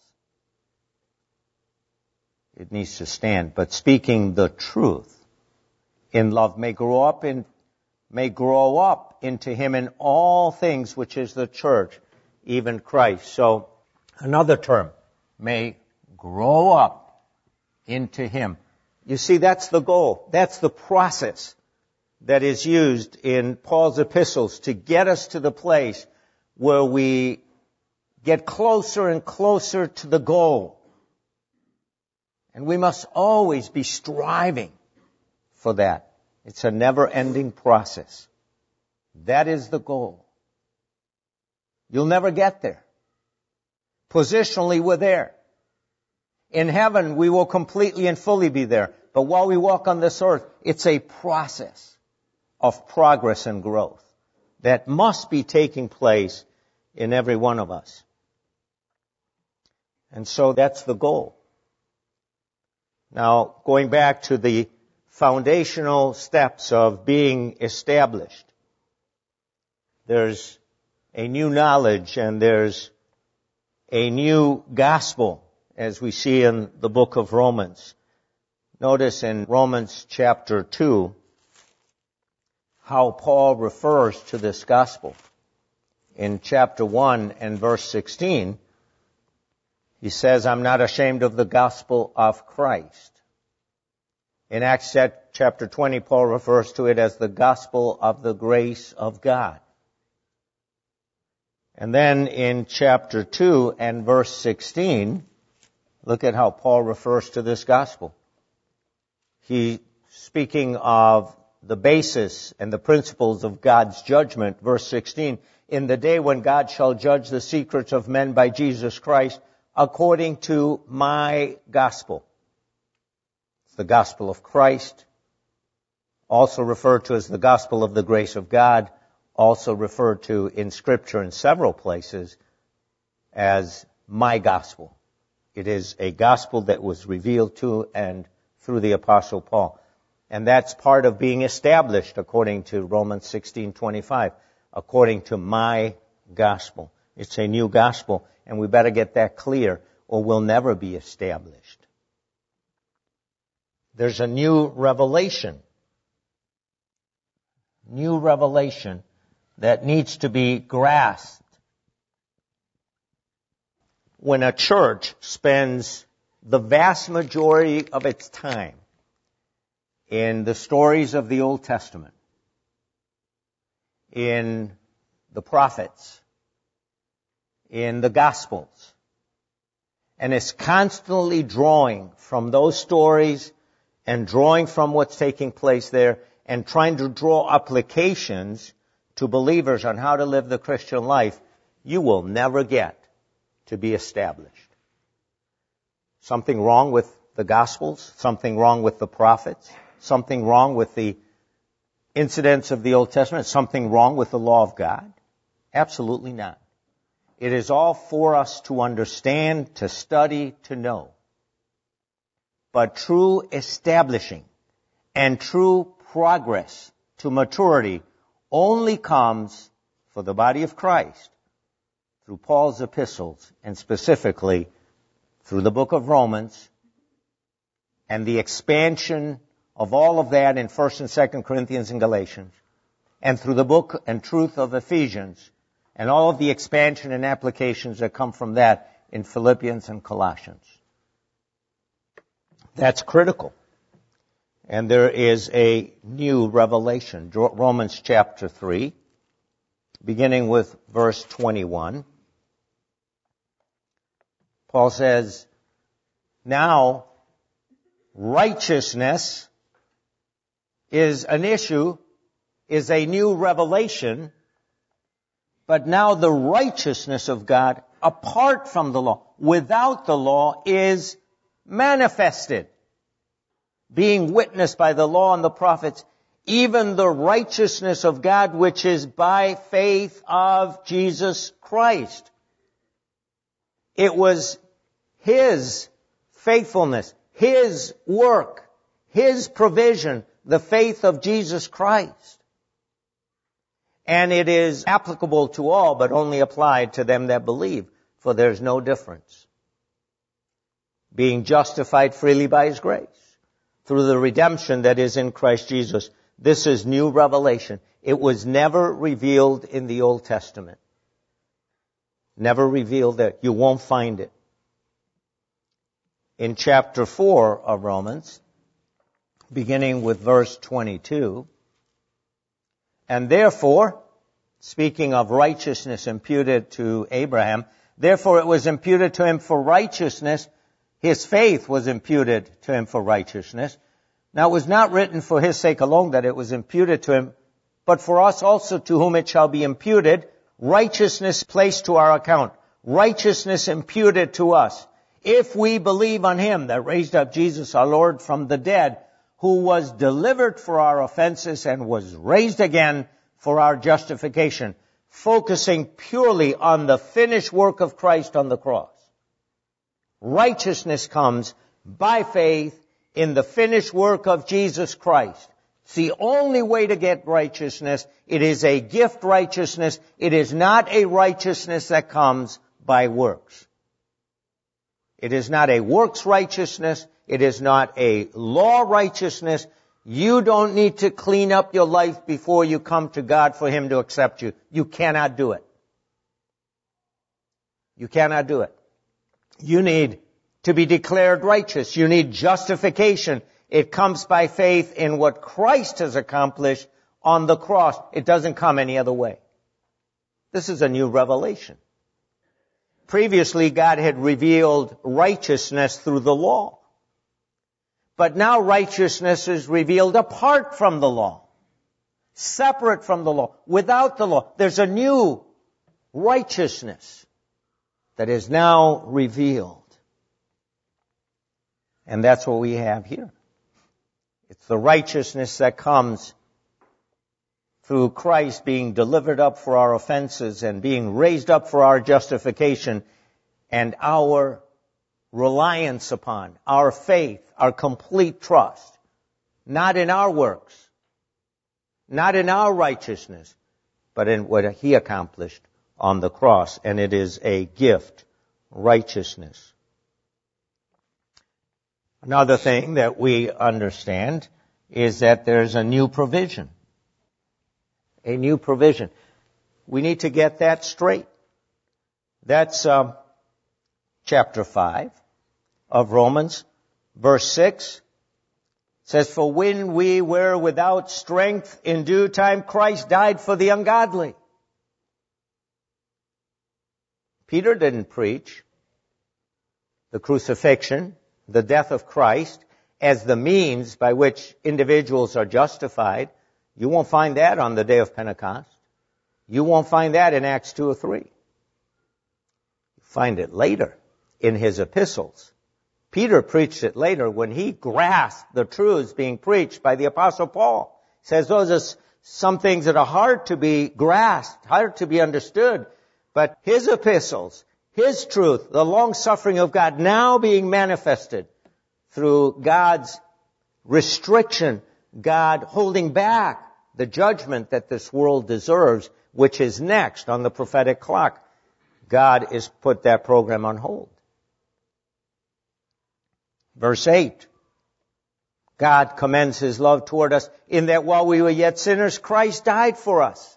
It needs to stand. But speaking the truth in love may grow up into him in all things, which is the church, even Christ. So, another term, may grow up into him. You see, that's the goal. That's the process that is used in Paul's epistles to get us to the place where we get closer and closer to the goal. And we must always be striving for that. It's a never-ending process. That is the goal. You'll never get there. Positionally, we're there. In heaven, we will completely and fully be there. But while we walk on this earth, it's a process of progress and growth that must be taking place in every one of us. And so that's the goal. Now, going back to the foundational steps of being established, there's a new knowledge and there's a new gospel, as we see in the book of Romans. Notice in Romans chapter 2 how Paul refers to this gospel. In chapter 1 and verse 16, he says, I'm not ashamed of the gospel of Christ. In Acts chapter 20, Paul refers to it as the gospel of the grace of God. And then in chapter 2 and verse 16, look at how Paul refers to this gospel. He, speaking of the basis and the principles of God's judgment, verse 16, in the day when God shall judge the secrets of men by Jesus Christ, according to my gospel. It's the gospel of Christ, also referred to as the gospel of the grace of God, also referred to in Scripture in several places as my gospel. It is a gospel that was revealed to and through the Apostle Paul. And that's part of being established according to Romans 16:25, according to my gospel. It's a new gospel, and we better get that clear or we'll never be established. There's a new revelation that needs to be grasped. When a church spends the vast majority of its time in the stories of the Old Testament, in the prophets, in the Gospels, and is constantly drawing from those stories and drawing from what's taking place there and trying to draw applications to believers on how to live the Christian life, you will never get to be established. Something wrong with the Gospels, something wrong with the prophets, something wrong with the incidents of the Old Testament, something wrong with the law of God? Absolutely not. It is all for us to understand, to study, to know. But true establishing and true progress to maturity only comes for the body of Christ through Paul's epistles, and specifically through the book of Romans and the expansion of all of that in 1st and 2nd Corinthians and Galatians, and through the book and truth of Ephesians, and all of the expansion and applications that come from that in Philippians and Colossians. That's critical. And there is a new revelation. Romans chapter 3, beginning with verse 21. Paul says, now righteousness is an issue, is a new revelation, but now the righteousness of God apart from the law, without the law, is manifested, being witnessed by the law and the prophets, even the righteousness of God which is by faith of Jesus Christ. It was His faithfulness, His work, His provision, the faith of Jesus Christ. And it is applicable to all, but only applied to them that believe, for there's no difference. Being justified freely by His grace, through the redemption that is in Christ Jesus. This is new revelation. It was never revealed in the Old Testament. Never revealed there. You won't find it. In chapter 4 of Romans, beginning with verse 22, and therefore, speaking of righteousness imputed to Abraham, therefore it was imputed to him for righteousness. His faith was imputed to him for righteousness. Now it was not written for his sake alone that it was imputed to him, but for us also to whom it shall be imputed, righteousness placed to our account, righteousness imputed to us, if we believe on Him that raised up Jesus our Lord from the dead, who was delivered for our offenses and was raised again for our justification, focusing purely on the finished work of Christ on the cross. Righteousness comes by faith in the finished work of Jesus Christ. It's the only way to get righteousness. It is a gift righteousness. It is not a righteousness that comes by works. It is not a works righteousness. It is not a law righteousness. You don't need to clean up your life before you come to God for Him to accept you. You cannot do it. You cannot do it. You need to be declared righteous. You need justification. It comes by faith in what Christ has accomplished on the cross. It doesn't come any other way. This is a new revelation. Previously, God had revealed righteousness through the law. But now righteousness is revealed apart from the law, separate from the law, without the law. There's a new righteousness that is now revealed. And that's what we have here. It's the righteousness that comes through Christ being delivered up for our offenses and being raised up for our justification, and our reliance upon, our faith, our complete trust, not in our works, not in our righteousness, but in what He accomplished on the cross. And it is a gift, righteousness. Another thing that we understand is that there's a new provision. A new provision. We need to get that straight. That's chapter 5 of Romans, verse 6. It says, for when we were without strength, in due time Christ died for the ungodly. Peter didn't preach the crucifixion, the death of Christ, as the means by which individuals are justified. You won't find that on the day of Pentecost. You won't find that in Acts 2 or 3. You find it later in his epistles. Peter preached it later when he grasped the truths being preached by the Apostle Paul. He says those are some things that are hard to be grasped, hard to be understood. But his epistles, his truth, the long-suffering of God now being manifested through God's restriction, God holding back the judgment that this world deserves, which is next on the prophetic clock. God has put that program on hold. Verse 8. God commends His love toward us in that while we were yet sinners, Christ died for us.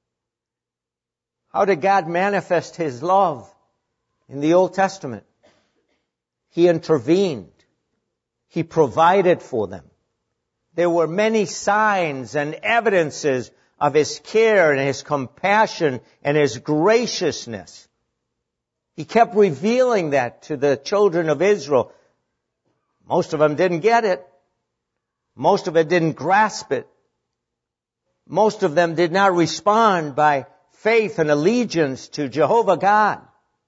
How did God manifest His love in the Old Testament? He intervened. He provided for them. There were many signs and evidences of His care and His compassion and His graciousness. He kept revealing that to the children of Israel. Most of them didn't get it. Most of it didn't grasp it. Most of them did not respond by faith and allegiance to Jehovah God.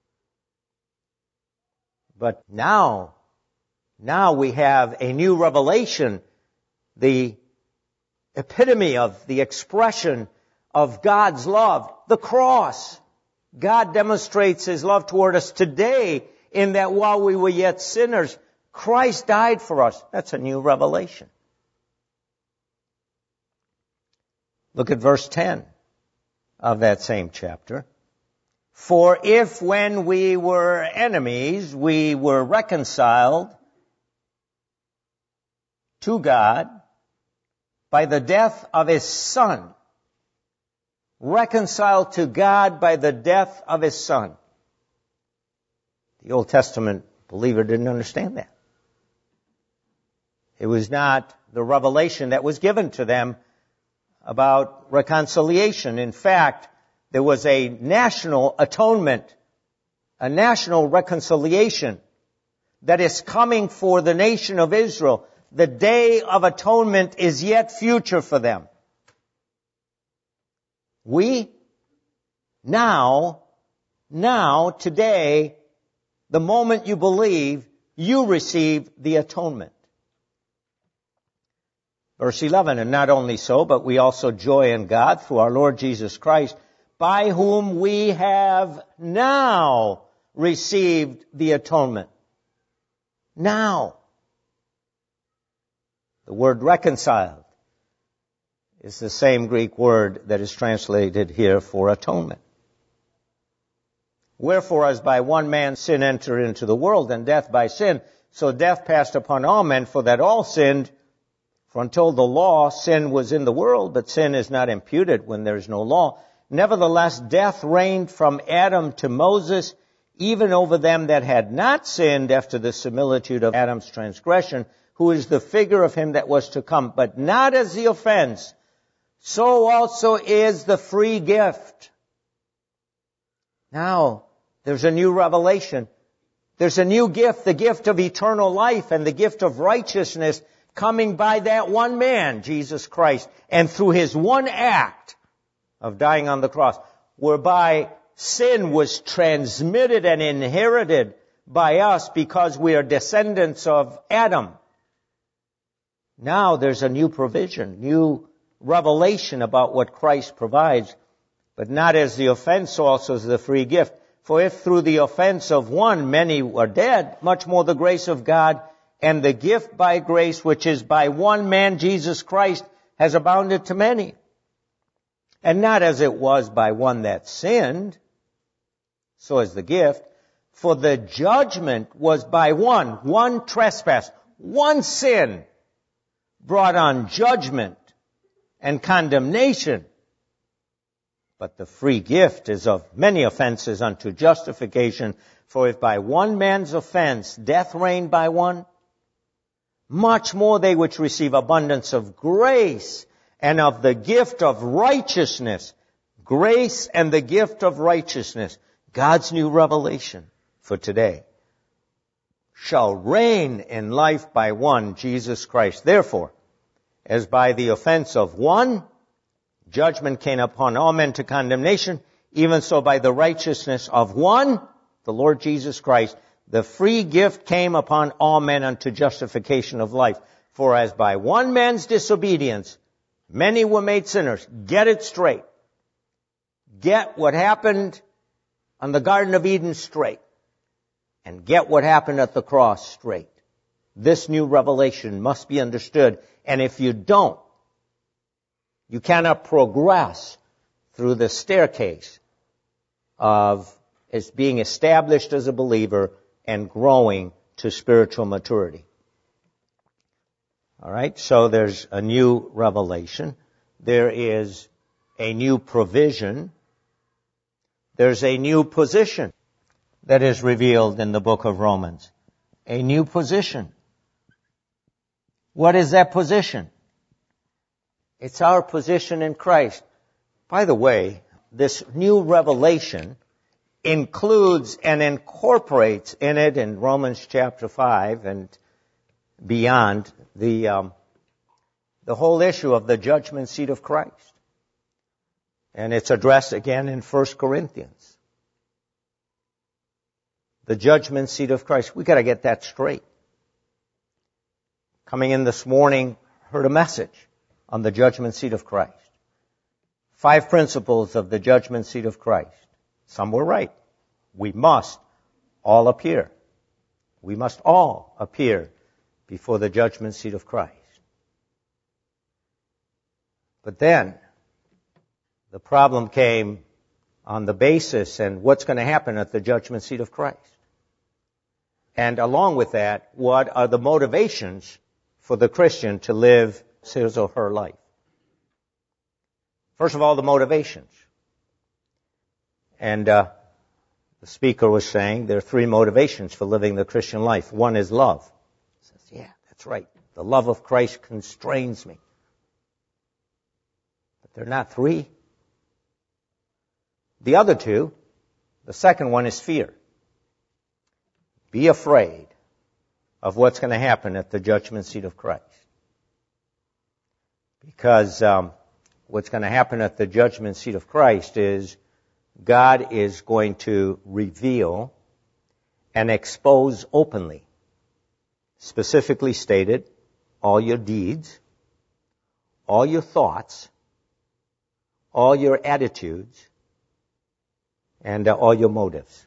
But now we have a new revelation, the epitome of the expression of God's love, the cross. God demonstrates His love toward us today in that while we were yet sinners, Christ died for us. That's a new revelation. Look at verse 10 of that same chapter. For if when we were enemies, we were reconciled to God by the death of His Son. Reconciled to God by the death of His Son. The Old Testament believer didn't understand that. It was not the revelation that was given to them about reconciliation. In fact, there was a national atonement, a national reconciliation that is coming for the nation of Israel. The day of atonement is yet future for them. Today, the moment you believe, you receive the atonement. Verse 11, and not only so, but we also joy in God through our Lord Jesus Christ, by whom we have now received the atonement. Now. The word reconciled is the same Greek word that is translated here for atonement. Wherefore, as by one man sin entered into the world, and death by sin, so death passed upon all men, for that all sinned. For until the law, sin was in the world, but sin is not imputed when there is no law. Nevertheless, death reigned from Adam to Moses, even over them that had not sinned after the similitude of Adam's transgression, who is the figure of him that was to come, but not as the offense. So also is the free gift. Now, there's a new revelation. There's a new gift, the gift of eternal life and the gift of righteousness coming by that one man, Jesus Christ, and through His one act of dying on the cross, whereby sin was transmitted and inherited by us because we are descendants of Adam. Now there's a new provision, new revelation about what Christ provides, but not as the offense, also as the free gift. For if through the offense of one many are dead, much more the grace of God and the gift by grace, which is by one man, Jesus Christ, has abounded to many. And not as it was by one that sinned, so is the gift. For the judgment was by one trespass, one sin brought on judgment and condemnation. But the free gift is of many offenses unto justification. For if by one man's offense death reigned by one, much more they which receive abundance of grace and of the gift of righteousness. Grace and the gift of righteousness. God's new revelation for today. Shall reign in life by one, Jesus Christ. Therefore, as by the offense of one, judgment came upon all men to condemnation, even so by the righteousness of one, the Lord Jesus Christ, the free gift came upon all men unto justification of life. For as by one man's disobedience, many were made sinners. Get it straight. Get what happened on the Garden of Eden straight. And get what happened at the cross straight. This new revelation must be understood. And if you don't, you cannot progress through the staircase of as being established as a believer and growing to spiritual maturity. All right, so there's a new revelation. There is a new provision. There's a new position that is revealed in the book of Romans. A new position. What is that position? It's our position in Christ. By the way, this new revelation includes and incorporates in it, in Romans chapter 5 and beyond, the whole issue of the judgment seat of Christ. And it's addressed again in 1 Corinthians. The judgment seat of Christ. We've got to get that straight. Coming in this morning, heard a message on the judgment seat of Christ. 5 principles of the judgment seat of Christ. Some were right. We must all appear. We must all appear before the judgment seat of Christ. But then, the problem came on the basis and what's going to happen at the judgment seat of Christ. And along with that, what are the motivations for the Christian to live his or her life? First of all, the motivations. And the speaker was saying there are three motivations for living the Christian life. One is love. He says, yeah, that's right. The love of Christ constrains me. But they're not three. The other two, the second one is fear. Be afraid of what's going to happen at the judgment seat of Christ. Because what's going to happen at the judgment seat of Christ is God is going to reveal and expose openly, specifically stated, all your deeds, all your thoughts, all your attitudes, and all your motives.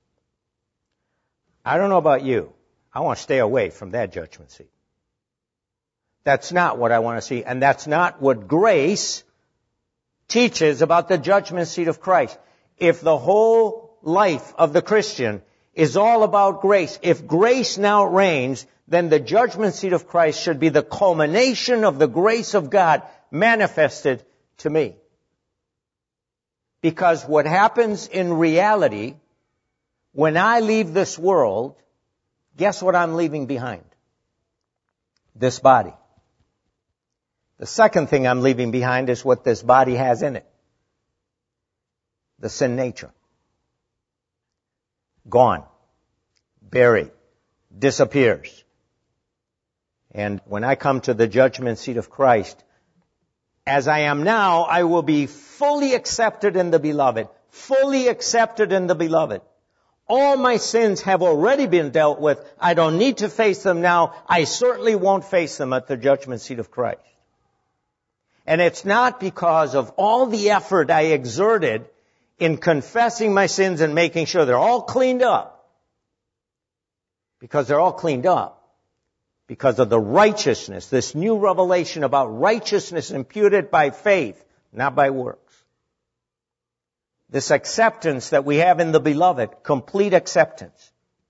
I don't know about you. I want to stay away from that judgment seat. That's not what I want to see, and that's not what grace teaches about the judgment seat of Christ. If the whole life of the Christian is all about grace, if grace now reigns, then the judgment seat of Christ should be the culmination of the grace of God manifested to me. Because what happens in reality, when I leave this world, guess what I'm leaving behind? This body. The second thing I'm leaving behind is what this body has in it. The sin nature. Gone. Buried. Disappears. And when I come to the judgment seat of Christ, as I am now, I will be fully accepted in the beloved. Fully accepted in the beloved. All my sins have already been dealt with. I don't need to face them now. I certainly won't face them at the judgment seat of Christ. And it's not because of all the effort I exerted in confessing my sins and making sure they're all cleaned up. Because they're all cleaned up. Because of the righteousness, this new revelation about righteousness imputed by faith, not by works. This acceptance that we have in the beloved, complete acceptance.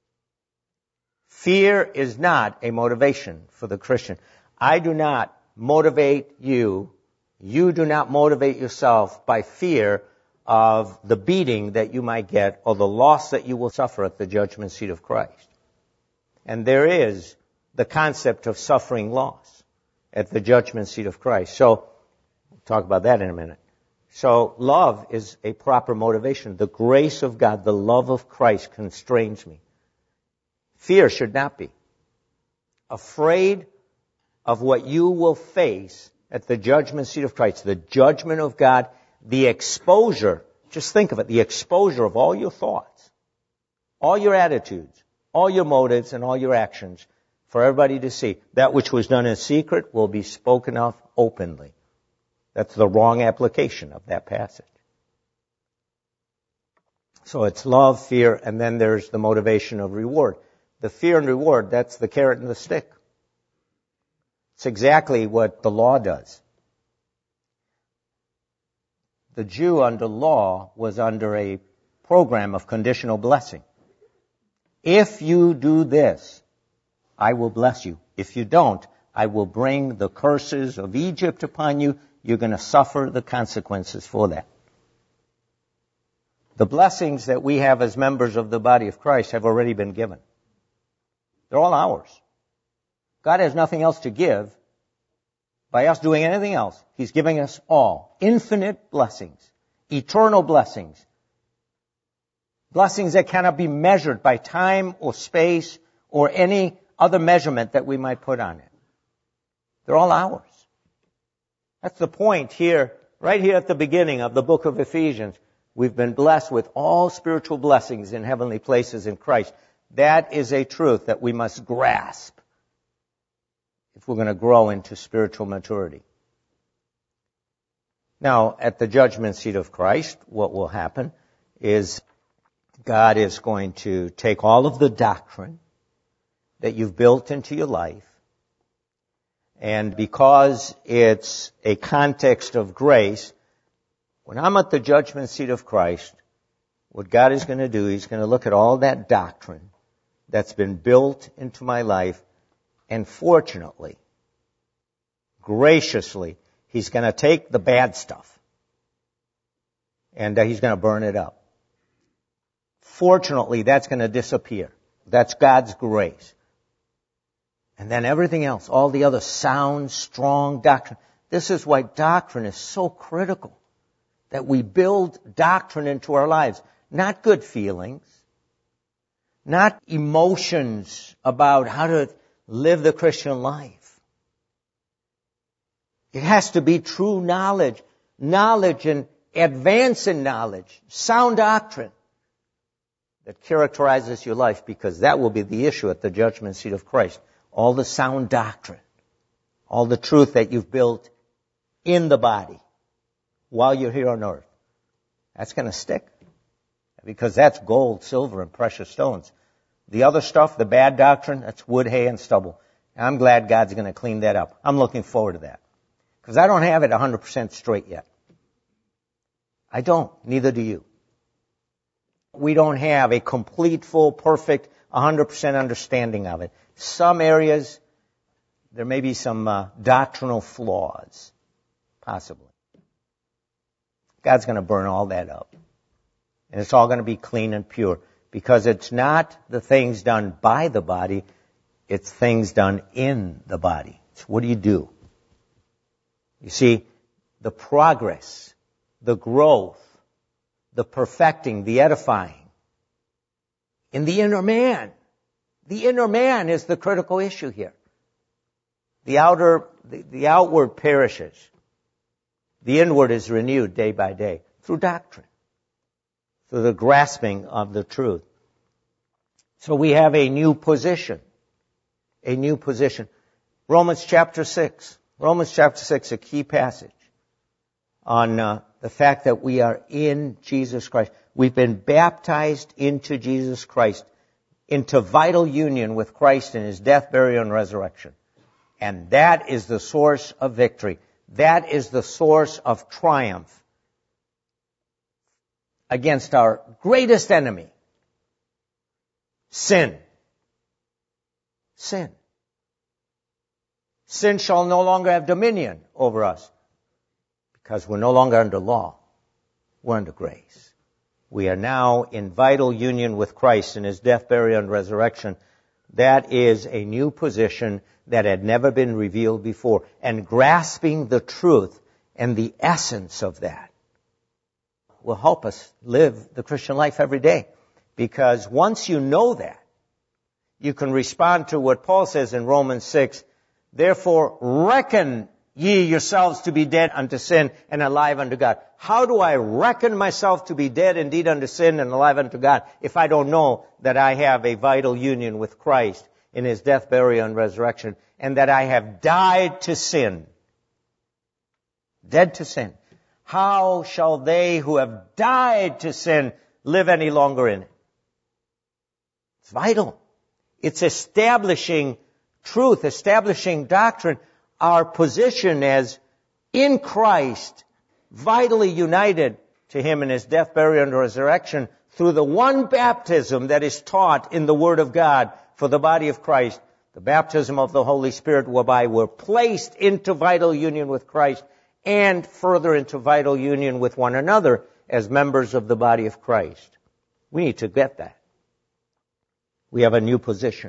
Fear is not a motivation for the Christian. I do not motivate you. You do not motivate yourself by fear of the beating that you might get or the loss that you will suffer at the judgment seat of Christ. And there is the concept of suffering loss at the judgment seat of Christ. So, we'll talk about that in a minute. So, love is a proper motivation. The grace of God, the love of Christ constrains me. Fear should not be. Afraid of what you will face at the judgment seat of Christ, the judgment of God, the exposure, just think of it, the exposure of all your thoughts, all your attitudes, all your motives, and all your actions for everybody to see. That which was done in secret will be spoken of openly. That's the wrong application of that passage. So it's love, fear, and then there's the motivation of reward. The fear and reward, that's the carrot and the stick. It's exactly what the law does. The Jew under law was under a program of conditional blessing. If you do this, I will bless you. If you don't, I will bring the curses of Egypt upon you. You're going to suffer the consequences for that. The blessings that we have as members of the body of Christ have already been given. They're all ours. God has nothing else to give. By us doing anything else, He's giving us all. Infinite blessings. Eternal blessings. Blessings that cannot be measured by time or space or any other measurement that we might put on it. They're all ours. That's the point here, right here at the beginning of the book of Ephesians. We've been blessed with all spiritual blessings in heavenly places in Christ. That is a truth that we must grasp if we're going to grow into spiritual maturity. Now, at the judgment seat of Christ, what will happen is God is going to take all of the doctrine that you've built into your life. And because it's a context of grace, when I'm at the judgment seat of Christ, what God is going to do, He's going to look at all that doctrine that's been built into my life, and fortunately, graciously, He's going to take the bad stuff and He's going to burn it up. Fortunately, that's going to disappear. That's God's grace. And then everything else, all the other sound, strong doctrine. This is why doctrine is so critical, that we build doctrine into our lives. Not good feelings, not emotions about how to live the Christian life. It has to be true knowledge, knowledge and advance in knowledge, sound doctrine that characterizes your life, because that will be the issue at the judgment seat of Christ. All the sound doctrine, all the truth that you've built in the body while you're here on earth. That's going to stick, because that's gold, silver, and precious stones. The other stuff, the bad doctrine, that's wood, hay, and stubble. And I'm glad God's going to clean that up. I'm looking forward to that, because I don't have it 100% straight yet. I don't. Neither do you. We don't have a complete, full, perfect, 100% understanding of it. Some areas, there may be some doctrinal flaws, possibly. God's going to burn all that up. And it's all going to be clean and pure, because it's not the things done by the body, it's things done in the body. It's what do? You see, the progress, the growth, the perfecting, the edifying in the inner man. The inner man is the critical issue here. The outward perishes. The inward is renewed day by day through doctrine, through the grasping of the truth. So we have a new position. A new position. Romans chapter 6. Romans chapter 6, a key passage on the fact that we are in Jesus Christ. We've been baptized into Jesus Christ, into vital union with Christ in His death, burial, and resurrection. And that is the source of victory. That is the source of triumph against our greatest enemy, sin. Sin. Sin shall no longer have dominion over us, because we're no longer under law. We're under grace. We are now in vital union with Christ in His death, burial, and resurrection. That is a new position that had never been revealed before. And grasping the truth and the essence of that will help us live the Christian life every day. Because once you know that, you can respond to what Paul says in Romans 6, therefore reckon ye yourselves to be dead unto sin and alive unto God. How do I reckon myself to be dead indeed unto sin and alive unto God if I don't know that I have a vital union with Christ in His death, burial, and resurrection, and that I have died to sin? Dead to sin. How shall they who have died to sin live any longer in it? It's vital. It's establishing truth, establishing doctrine, our position as in Christ, vitally united to Him in His death, burial, and resurrection through the one baptism that is taught in the Word of God for the body of Christ, the baptism of the Holy Spirit, whereby we're placed into vital union with Christ and further into vital union with one another as members of the body of Christ. We need to get that. We have a new position.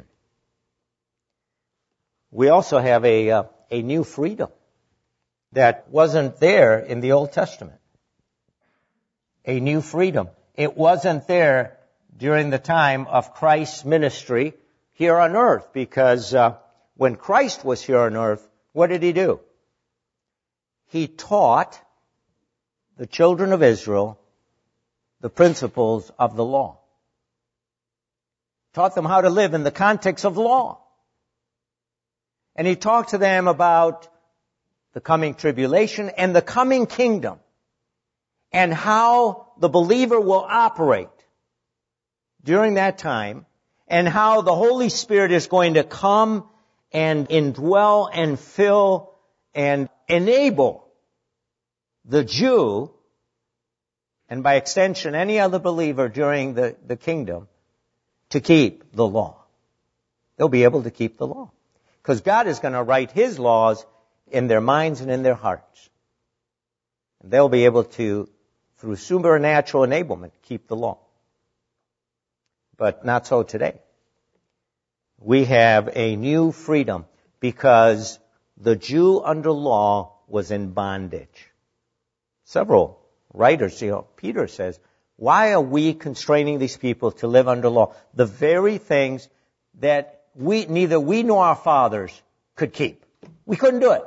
We also have a new freedom that wasn't there in the Old Testament. A new freedom. It wasn't there during the time of Christ's ministry here on earth, because when Christ was here on earth, what did He do? He taught the children of Israel the principles of the law. Taught them how to live in the context of law. And He talked to them about the coming tribulation and the coming kingdom, and how the believer will operate during that time, and how the Holy Spirit is going to come and indwell and fill and enable the Jew, and by extension any other believer during the kingdom, to keep the law. They'll be able to keep the law. Because God is going to write His laws in their minds and in their hearts. And they'll be able to, through supernatural enablement, keep the law. But not so today. We have a new freedom because the Jew under law was in bondage. Several writers, Peter says, why are we constraining these people to live under law? The very things that neither we nor our fathers could keep. We couldn't do it.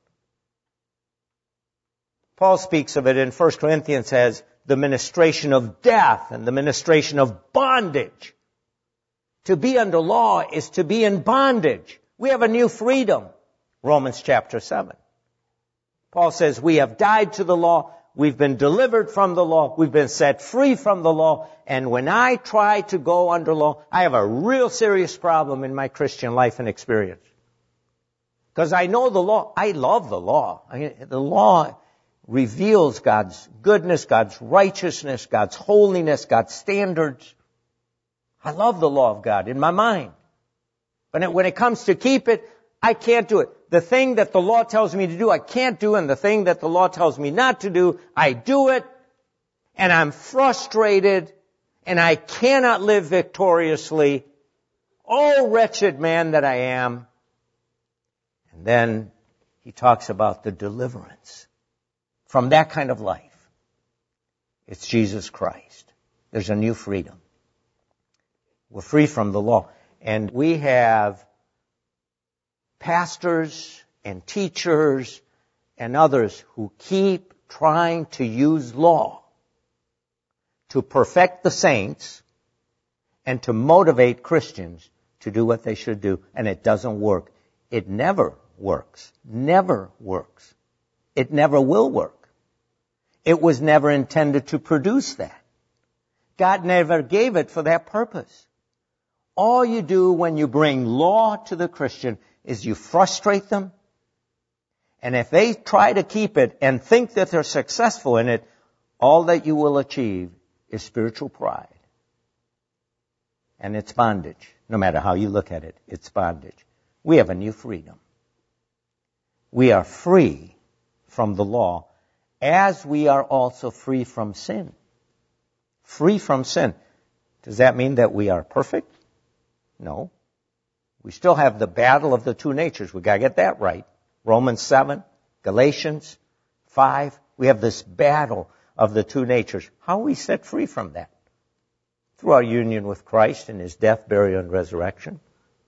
Paul speaks of it in 1 Corinthians as the ministration of death and the ministration of bondage. To be under law is to be in bondage. We have a new freedom. Romans chapter 7. Paul says we have died to the law. We've been delivered from the law. We've been set free from the law. And when I try to go under law, I have a real serious problem in my Christian life and experience. Because I know the law. I love the law. The law reveals God's goodness, God's righteousness, God's holiness, God's standards. I love the law of God in my mind. But when it comes to keep it, I can't do it. The thing that the law tells me to do, I can't do, and the thing that the law tells me not to do, I do it, and I'm frustrated, and I cannot live victoriously. Oh, wretched man that I am. And then he talks about the deliverance from that kind of life. It's Jesus Christ. There's a new freedom. We're free from the law. And we have pastors and teachers and others who keep trying to use law to perfect the saints and to motivate Christians to do what they should do. And it doesn't work. It never works. Never works. It never will work. It was never intended to produce that. God never gave it for that purpose. All you do when you bring law to the Christian is you frustrate them. And if they try to keep it and think that they're successful in it, all that you will achieve is spiritual pride. And it's bondage. No matter how you look at it, it's bondage. We have a new freedom. We are free from the law as we are also free from sin. Free from sin. Does that mean that we are perfect? No. We still have the battle of the two natures. We've got to get that right. Romans 7, Galatians 5. We have this battle of the two natures. How are we set free from that? Through our union with Christ in His death, burial, and resurrection.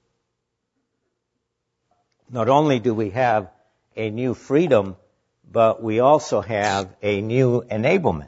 Not only do we have a new freedom, but we also have a new enablement.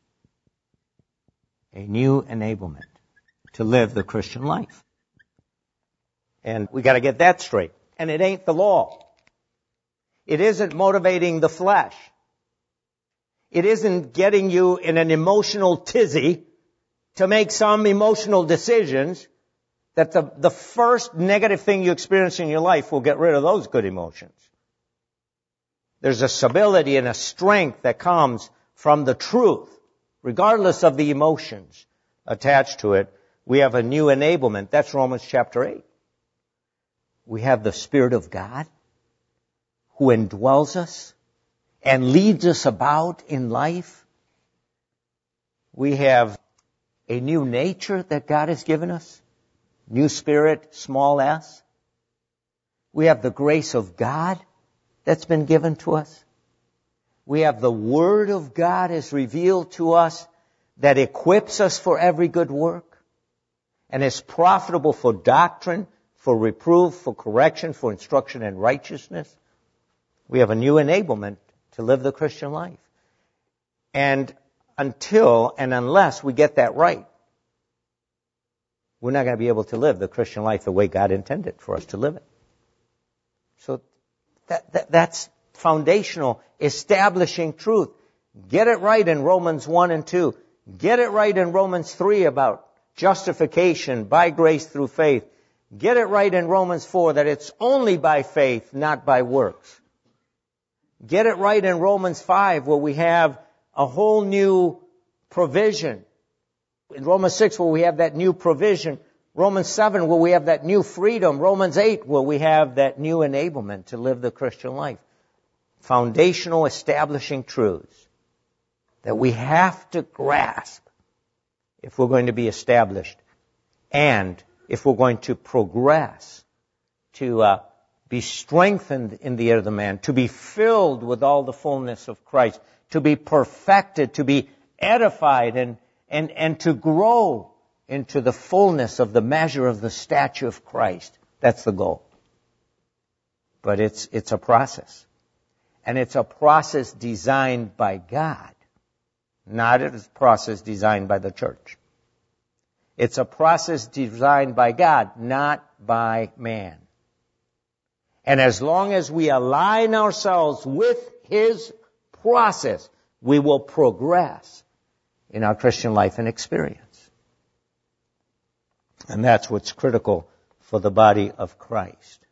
A new enablement to live the Christian life. And we got to get that straight. And it ain't the law. It isn't motivating the flesh. It isn't getting you in an emotional tizzy to make some emotional decisions that the first negative thing you experience in your life will get rid of those good emotions. There's a stability and a strength that comes from the truth, regardless of the emotions attached to it. We have a new enablement. That's Romans chapter 8. We have the Spirit of God who indwells us and leads us about in life. We have a new nature that God has given us. New spirit, small s. We have the grace of God that's been given to us. We have the Word of God as revealed to us that equips us for every good work and is profitable for doctrine, for reproof, for correction, for instruction in righteousness. We have a new enablement to live the Christian life. And until and unless we get that right, we're not going to be able to live the Christian life the way God intended for us to live it. So that's foundational, establishing truth. Get it right in Romans 1 and 2. Get it right in Romans 3 about justification by grace through faith, get it right in Romans 4 that it's only by faith, not by works. Get it right in Romans 5 where we have a whole new provision. In Romans 6 where we have that new provision. Romans 7 where we have that new freedom. Romans 8 where we have that new enablement to live the Christian life. Foundational establishing truths that we have to grasp if we're going to be established and if we're going to progress, to be strengthened in the inner man, to be filled with all the fullness of Christ, to be perfected, to be edified, and to grow into the fullness of the measure of the stature of Christ. That's the goal. But it's a process. And it's a process designed by God, not a process designed by the church. It's a process designed by God, not by man. And as long as we align ourselves with His process, we will progress in our Christian life and experience. And that's what's critical for the body of Christ.